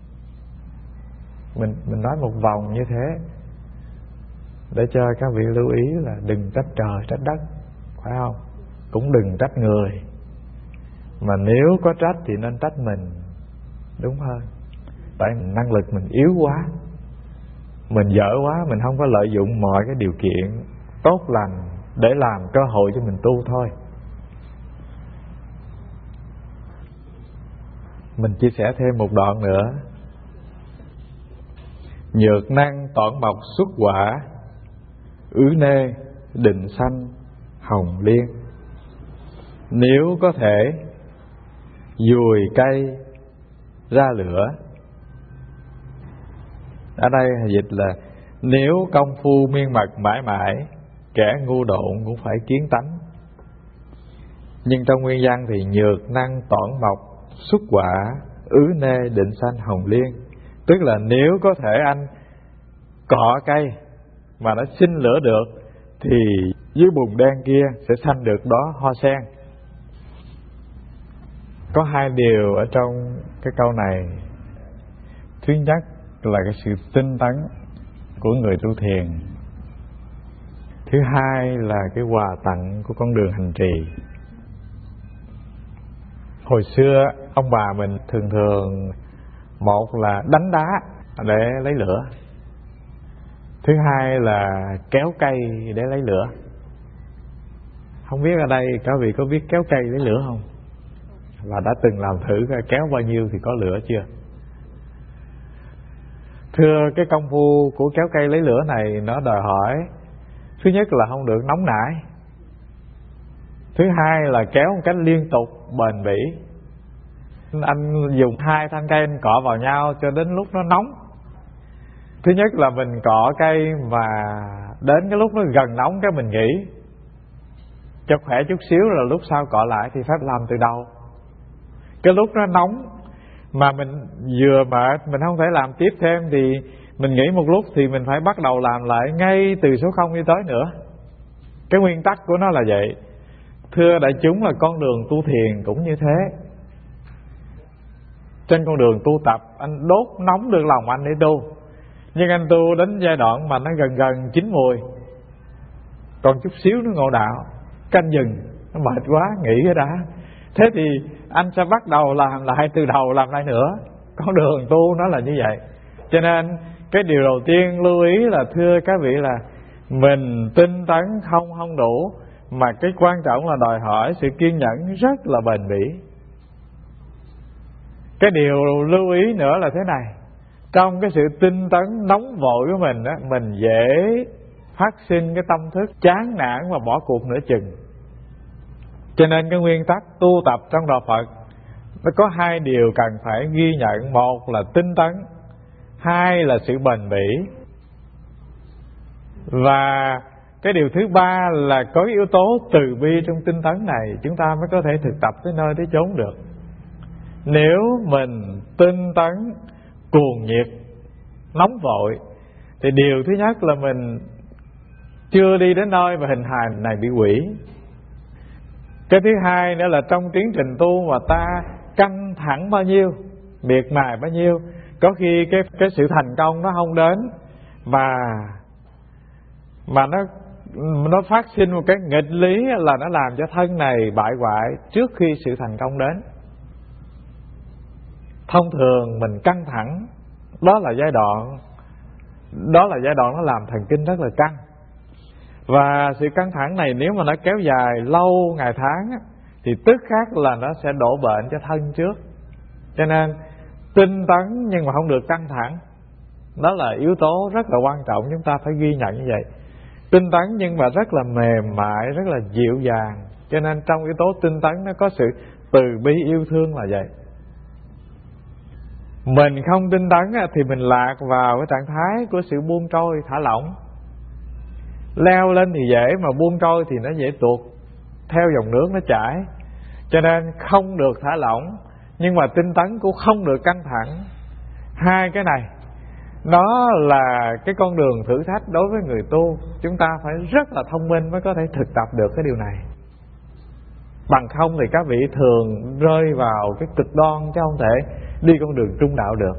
Mình mình nói một vòng như thế để cho các vị lưu ý là đừng trách trời trách đất, phải không? Cũng đừng trách người, mà nếu có trách thì nên trách mình, đúng hơn. Tại năng lực mình yếu quá, mình dở quá, mình không có lợi dụng mọi cái điều kiện tốt lành để làm cơ hội cho mình tu thôi. Mình chia sẻ thêm một đoạn nữa. Nhược năng tỏn mộc xuất quả, ứ nê định sanh hồng liên. Nếu có thể dùi cây ra lửa. Ở đây dịch là nếu công phu miên mật mãi mãi, kẻ ngu độn cũng phải kiến tánh. Nhưng trong nguyên văn thì nhược năng tỏn mộc xuất quả, ứ nê định sanh hồng liên. Tức là nếu có thể anh cọ cây mà nó sinh lửa được, thì dưới bùn đen kia sẽ sanh được đó hoa sen. Có hai điều ở trong cái câu này. Thứ nhất là cái sự tinh tấn của người tu thiền. Thứ hai là cái quà tặng của con đường hành trì. Hồi xưa ông bà mình thường thường, một là đánh đá để lấy lửa, thứ hai là kéo cây để lấy lửa. Không biết ở đây các vị có biết kéo cây lấy lửa không? Và đã từng làm thử kéo bao nhiêu thì có lửa chưa? Thưa, cái công phu của kéo cây lấy lửa này nó đòi hỏi, thứ nhất là không được nóng nảy, thứ hai là kéo một cách liên tục bền bỉ. Anh dùng hai thanh cây anh cọ vào nhau cho đến lúc nó nóng. Thứ nhất là mình cọ cây mà đến cái lúc nó gần nóng cái mình nghỉ cho khỏe chút xíu, rồi lúc sau cọ lại thì phải làm từ đầu. Cái lúc nó nóng mà mình vừa mệt, mình không thể làm tiếp thêm thì mình nghỉ một lúc, thì mình phải bắt đầu làm lại ngay từ số không đi tới nữa. Cái nguyên tắc của nó là vậy. Thưa đại chúng, là con đường tu thiền cũng như thế. Trên con đường tu tập, anh đốt nóng được lòng anh để tu, nhưng anh tu đến giai đoạn mà nó gần gần chín mùi, còn chút xíu nó ngộ đạo, canh dừng, nó mệt quá, nghỉ cái đã. Thế thì anh sẽ bắt đầu làm lại từ đầu, làm lại nữa. Con đường tu nó là như vậy. Cho nên cái điều đầu tiên lưu ý là, thưa các vị, là mình tinh tấn không không đủ, mà cái quan trọng là đòi hỏi sự kiên nhẫn rất là bền bỉ. Cái điều lưu ý nữa là thế này: trong cái sự tinh tấn nóng vội của mình á, mình dễ phát sinh cái tâm thức chán nản và bỏ cuộc nửa chừng. Cho nên cái nguyên tắc tu tập trong đạo Phật nó có hai điều cần phải ghi nhận. Một là tinh tấn, hai là sự bền bỉ. Và cái điều thứ ba là có yếu tố từ bi trong tinh tấn này, chúng ta mới có thể thực tập tới nơi tới chốn được. Nếu mình tinh tấn cuồng nhiệt, nóng vội, thì điều thứ nhất là mình chưa đi đến nơi mà hình hài này bị hủy. Cái thứ hai nữa là trong tiến trình tu mà ta căng thẳng bao nhiêu, miệt mài bao nhiêu, có khi cái cái sự thành công nó không đến, mà mà nó nó phát sinh một cái nghịch lý là nó làm cho thân này bại hoại trước khi sự thành công đến. Thông thường mình căng thẳng, đó là giai đoạn đó là giai đoạn nó làm thần kinh rất là căng. Và sự căng thẳng này nếu mà nó kéo dài lâu ngày tháng thì tức khắc là nó sẽ đổ bệnh cho thân trước. Cho nên tinh tấn nhưng mà không được căng thẳng, đó là yếu tố rất là quan trọng, chúng ta phải ghi nhận như vậy. Tinh tấn nhưng mà rất là mềm mại, rất là dịu dàng. Cho nên trong yếu tố tinh tấn nó có sự từ bi yêu thương là vậy. Mình không tinh tấn thì mình lạc vào cái trạng thái của sự buông trôi, thả lỏng. Leo lên thì dễ, mà buông trôi thì nó dễ tuột theo dòng nước nó chảy. Cho nên không được thả lỏng, nhưng mà tinh tấn cũng không được căng thẳng. Hai cái này nó là cái con đường thử thách đối với người tu. Chúng ta phải rất là thông minh mới có thể thực tập được cái điều này. Bằng không thì các vị thường rơi vào cái cực đoan, chứ không thể đi con đường trung đạo được.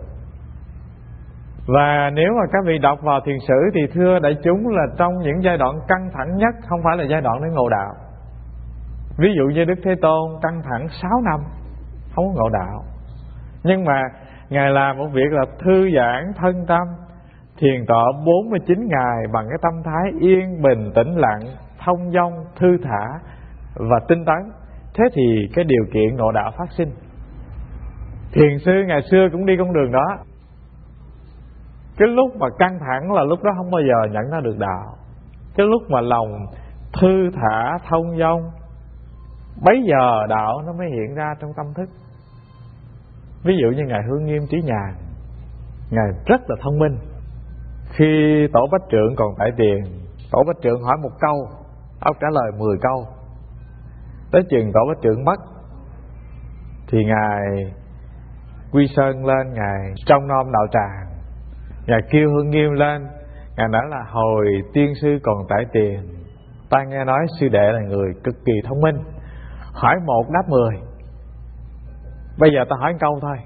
Và nếu mà các vị đọc vào thiền sử thì thưa đại chúng là trong những giai đoạn căng thẳng nhất không phải là giai đoạn để ngộ đạo. Ví dụ như Đức Thế Tôn căng thẳng sáu năm không có ngộ đạo, nhưng mà Ngài làm một việc là thư giãn thân tâm, thiền tọa bốn mươi chín ngày bằng cái tâm thái yên bình tĩnh lặng, thông dong, thư thả và tinh tấn. Thế thì cái điều kiện ngộ đạo phát sinh. Thiền sư ngày xưa cũng đi con đường đó. Cái lúc mà căng thẳng là lúc đó không bao giờ nhận ra được đạo. Cái lúc mà lòng thư thả thông dong, bấy giờ đạo nó mới hiện ra trong tâm thức. Ví dụ như Ngài Hương Nghiêm Trí Nhàn, Ngài rất là thông minh. Khi Tổ Bách Trượng còn tại tiền, Tổ Bách Trượng hỏi một câu, ông trả lời mười câu. Tới chừng Tổ Bách Trượng mất thì Ngài Quy Sơn lên, Ngài trong nom đạo tràng, Ngài kêu Hương Nghiêm lên. Ngài nói là hồi tiên sư còn tại tiền, ta nghe nói sư đệ là người cực kỳ thông minh, hỏi một đáp mười. Bây giờ ta hỏi một câu thôi,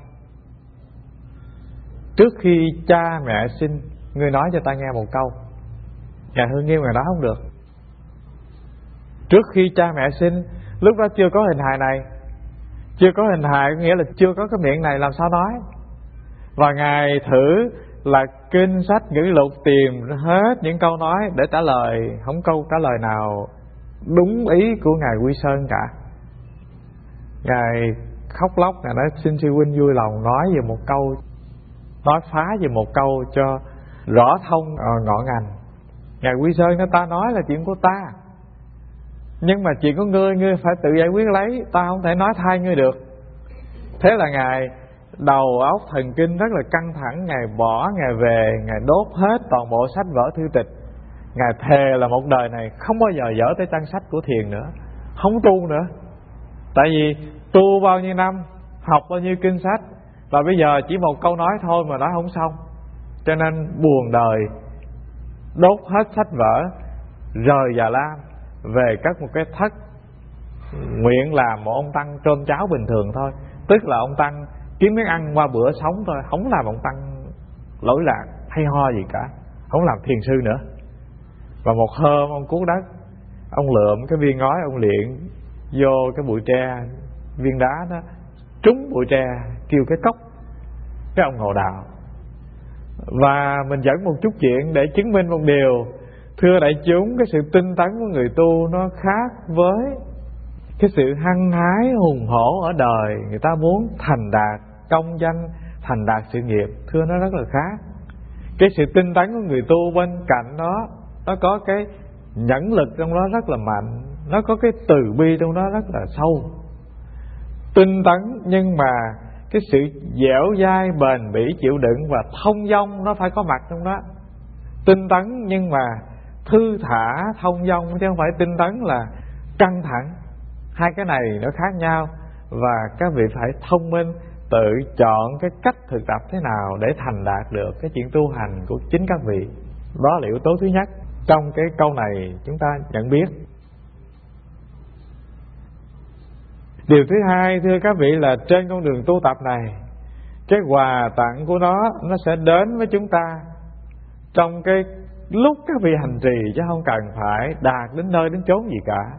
trước khi cha mẹ sinh, ngươi nói cho ta nghe một câu. Ngài Hương Nghiêm Ngài nói không được. Trước khi cha mẹ sinh, lúc đó chưa có hình hài này. Chưa có hình hài nghĩa là chưa có cái miệng này, làm sao nói. Và Ngài thử là kinh sách ngữ lục tìm hết những câu nói để trả lời, không câu trả lời nào đúng ý của Ngài Quy Sơn cả. Ngài khóc lóc, Ngài nói xin sư huynh vui lòng nói về một câu, nói phá về một câu cho rõ thông uh, ngọn ngành. Ngài Quy Sơn nói ta nói là chuyện của ta, nhưng mà chuyện của ngươi, ngươi phải tự giải quyết lấy, ta không thể nói thay ngươi được. Thế là Ngài đầu óc thần kinh rất là căng thẳng, Ngài bỏ, Ngài về, Ngài đốt hết toàn bộ sách vở thư tịch. Ngài thề là một đời này không bao giờ dở tới trang sách của thiền nữa, không tu nữa. Tại vì tu bao nhiêu năm, học bao nhiêu kinh sách, và bây giờ chỉ một câu nói thôi mà nói không xong. Cho nên buồn đời, đốt hết sách vở, rời Già Lam, về cất một cái thất, nguyện làm một ông tăng trôm cháo bình thường thôi. Tức là ông tăng kiếm miếng ăn qua bữa sống thôi, không làm ông tăng lỗi lạc hay ho gì cả, không làm thiền sư nữa. Và một hôm ông cuốc đất, ông lượm cái viên ngói, ông luyện vô cái bụi tre, viên đá đó trúng bụi tre, kêu cái cốc, cái ông ngộ đạo. Và mình dẫn một chút chuyện để chứng minh một điều. Thưa đại chúng, cái sự tinh tấn của người tu nó khác với cái sự hăng hái hùng hổ ở đời. Người ta muốn thành đạt công danh, thành đạt sự nghiệp, thưa nó rất là khác. Cái sự tinh tấn của người tu bên cạnh đó, nó có cái nhẫn lực trong đó rất là mạnh, nó có cái từ bi trong đó rất là sâu. Tinh tấn nhưng mà cái sự dẻo dai, bền bỉ, chịu đựng và thông dong nó phải có mặt trong đó. Tinh tấn nhưng mà thư thả thông dong, chứ không phải tinh tấn là căng thẳng. Hai cái này nó khác nhau, và các vị phải thông minh tự chọn cái cách thực tập thế nào để thành đạt được cái chuyện tu hành của chính các vị. Đó là yếu tố thứ nhất trong cái câu này chúng ta nhận biết. Điều thứ hai, thưa các vị, là trên con đường tu tập này, cái quà tặng của nó nó sẽ đến với chúng ta trong cái lúc các vị hành trì, chứ không cần phải đạt đến nơi đến chốn gì cả.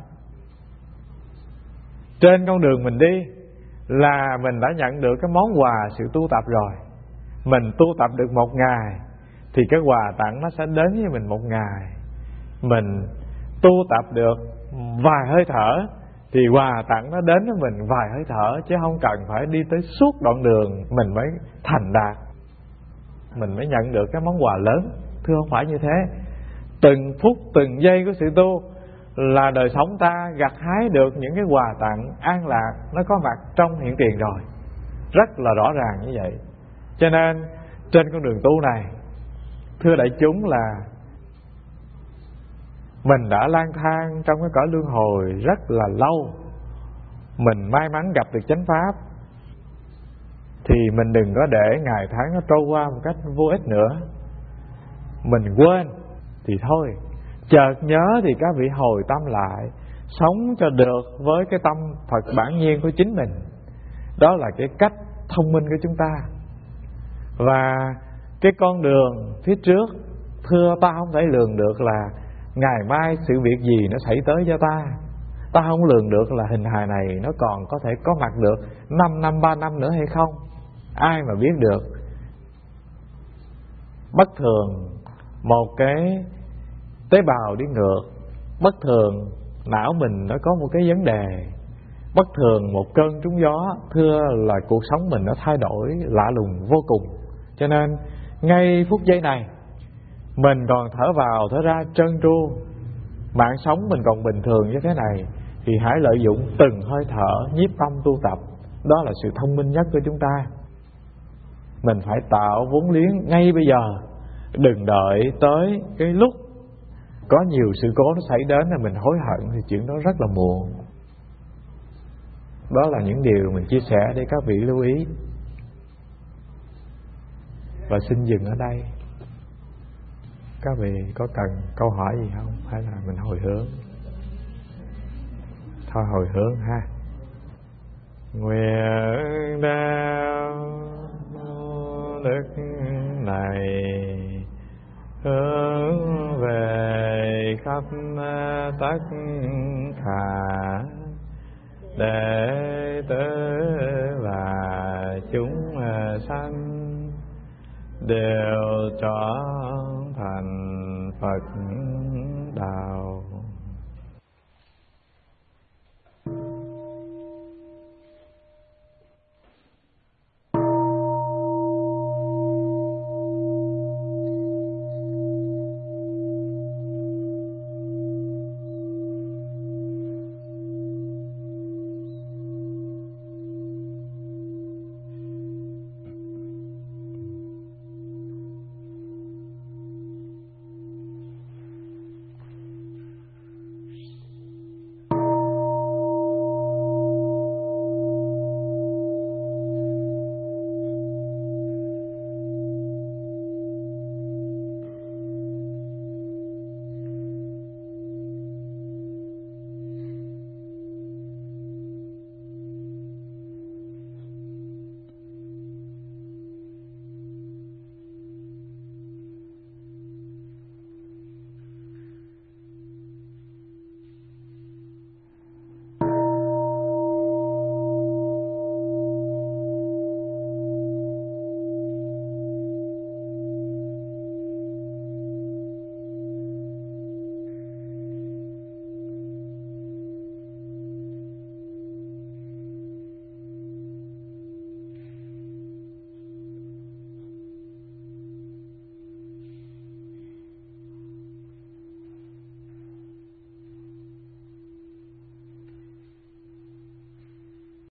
Trên con đường mình đi là mình đã nhận được cái món quà sự tu tập rồi. Mình tu tập được một ngày thì cái quà tặng nó sẽ đến với mình một ngày. Mình tu tập được vài hơi thở thì quà tặng nó đến với mình vài hơi thở, chứ không cần phải đi tới suốt đoạn đường mình mới thành đạt, mình mới nhận được cái món quà lớn. Thưa, không phải như thế. Từng phút từng giây của sự tu là đời sống ta gặt hái được những cái quà tặng an lạc, nó có mặt trong hiện tiền rồi, rất là rõ ràng như vậy. Cho nên trên con đường tu này, thưa đại chúng, là mình đã lang thang trong cái cõi luân hồi rất là lâu. Mình may mắn gặp được chánh pháp thì mình đừng có để ngày tháng nó trôi qua một cách vô ích nữa. Mình quên thì thôi, chợt nhớ thì các vị hồi tâm lại, sống cho được với cái tâm Phật bản nhiên của chính mình. Đó là cái cách thông minh của chúng ta. Và cái con đường phía trước, thưa, ta không thể lường được là ngày mai sự việc gì nó xảy tới cho ta. Ta không lường được là hình hài này nó còn có thể có mặt được năm năm, ba năm nữa hay không. Ai mà biết được. Bất thường một cái tế bào đi ngược, bất thường não mình nó có một cái vấn đề, bất thường một cơn trúng gió, thưa, là cuộc sống mình nó thay đổi lạ lùng vô cùng. Cho nên ngay phút giây này mình còn thở vào thở ra trơn tru, mạng sống mình còn bình thường như thế này, thì hãy lợi dụng từng hơi thở nhiếp tâm tu tập. Đó là sự thông minh nhất của chúng ta. Mình phải tạo vốn liếng ngay bây giờ, đừng đợi tới cái lúc có nhiều sự cố nó xảy đến là mình hối hận, thì chuyện đó rất là muộn. Đó là những điều mình chia sẻ để các vị lưu ý. Và xin dừng ở đây. Các vị có cần câu hỏi gì không? Hay là mình hồi hướng? Thôi hồi hướng ha. Nguyện đạo đức này hướng về khắp tất cả đệ tử và chúng sanh đều trọn thành Phật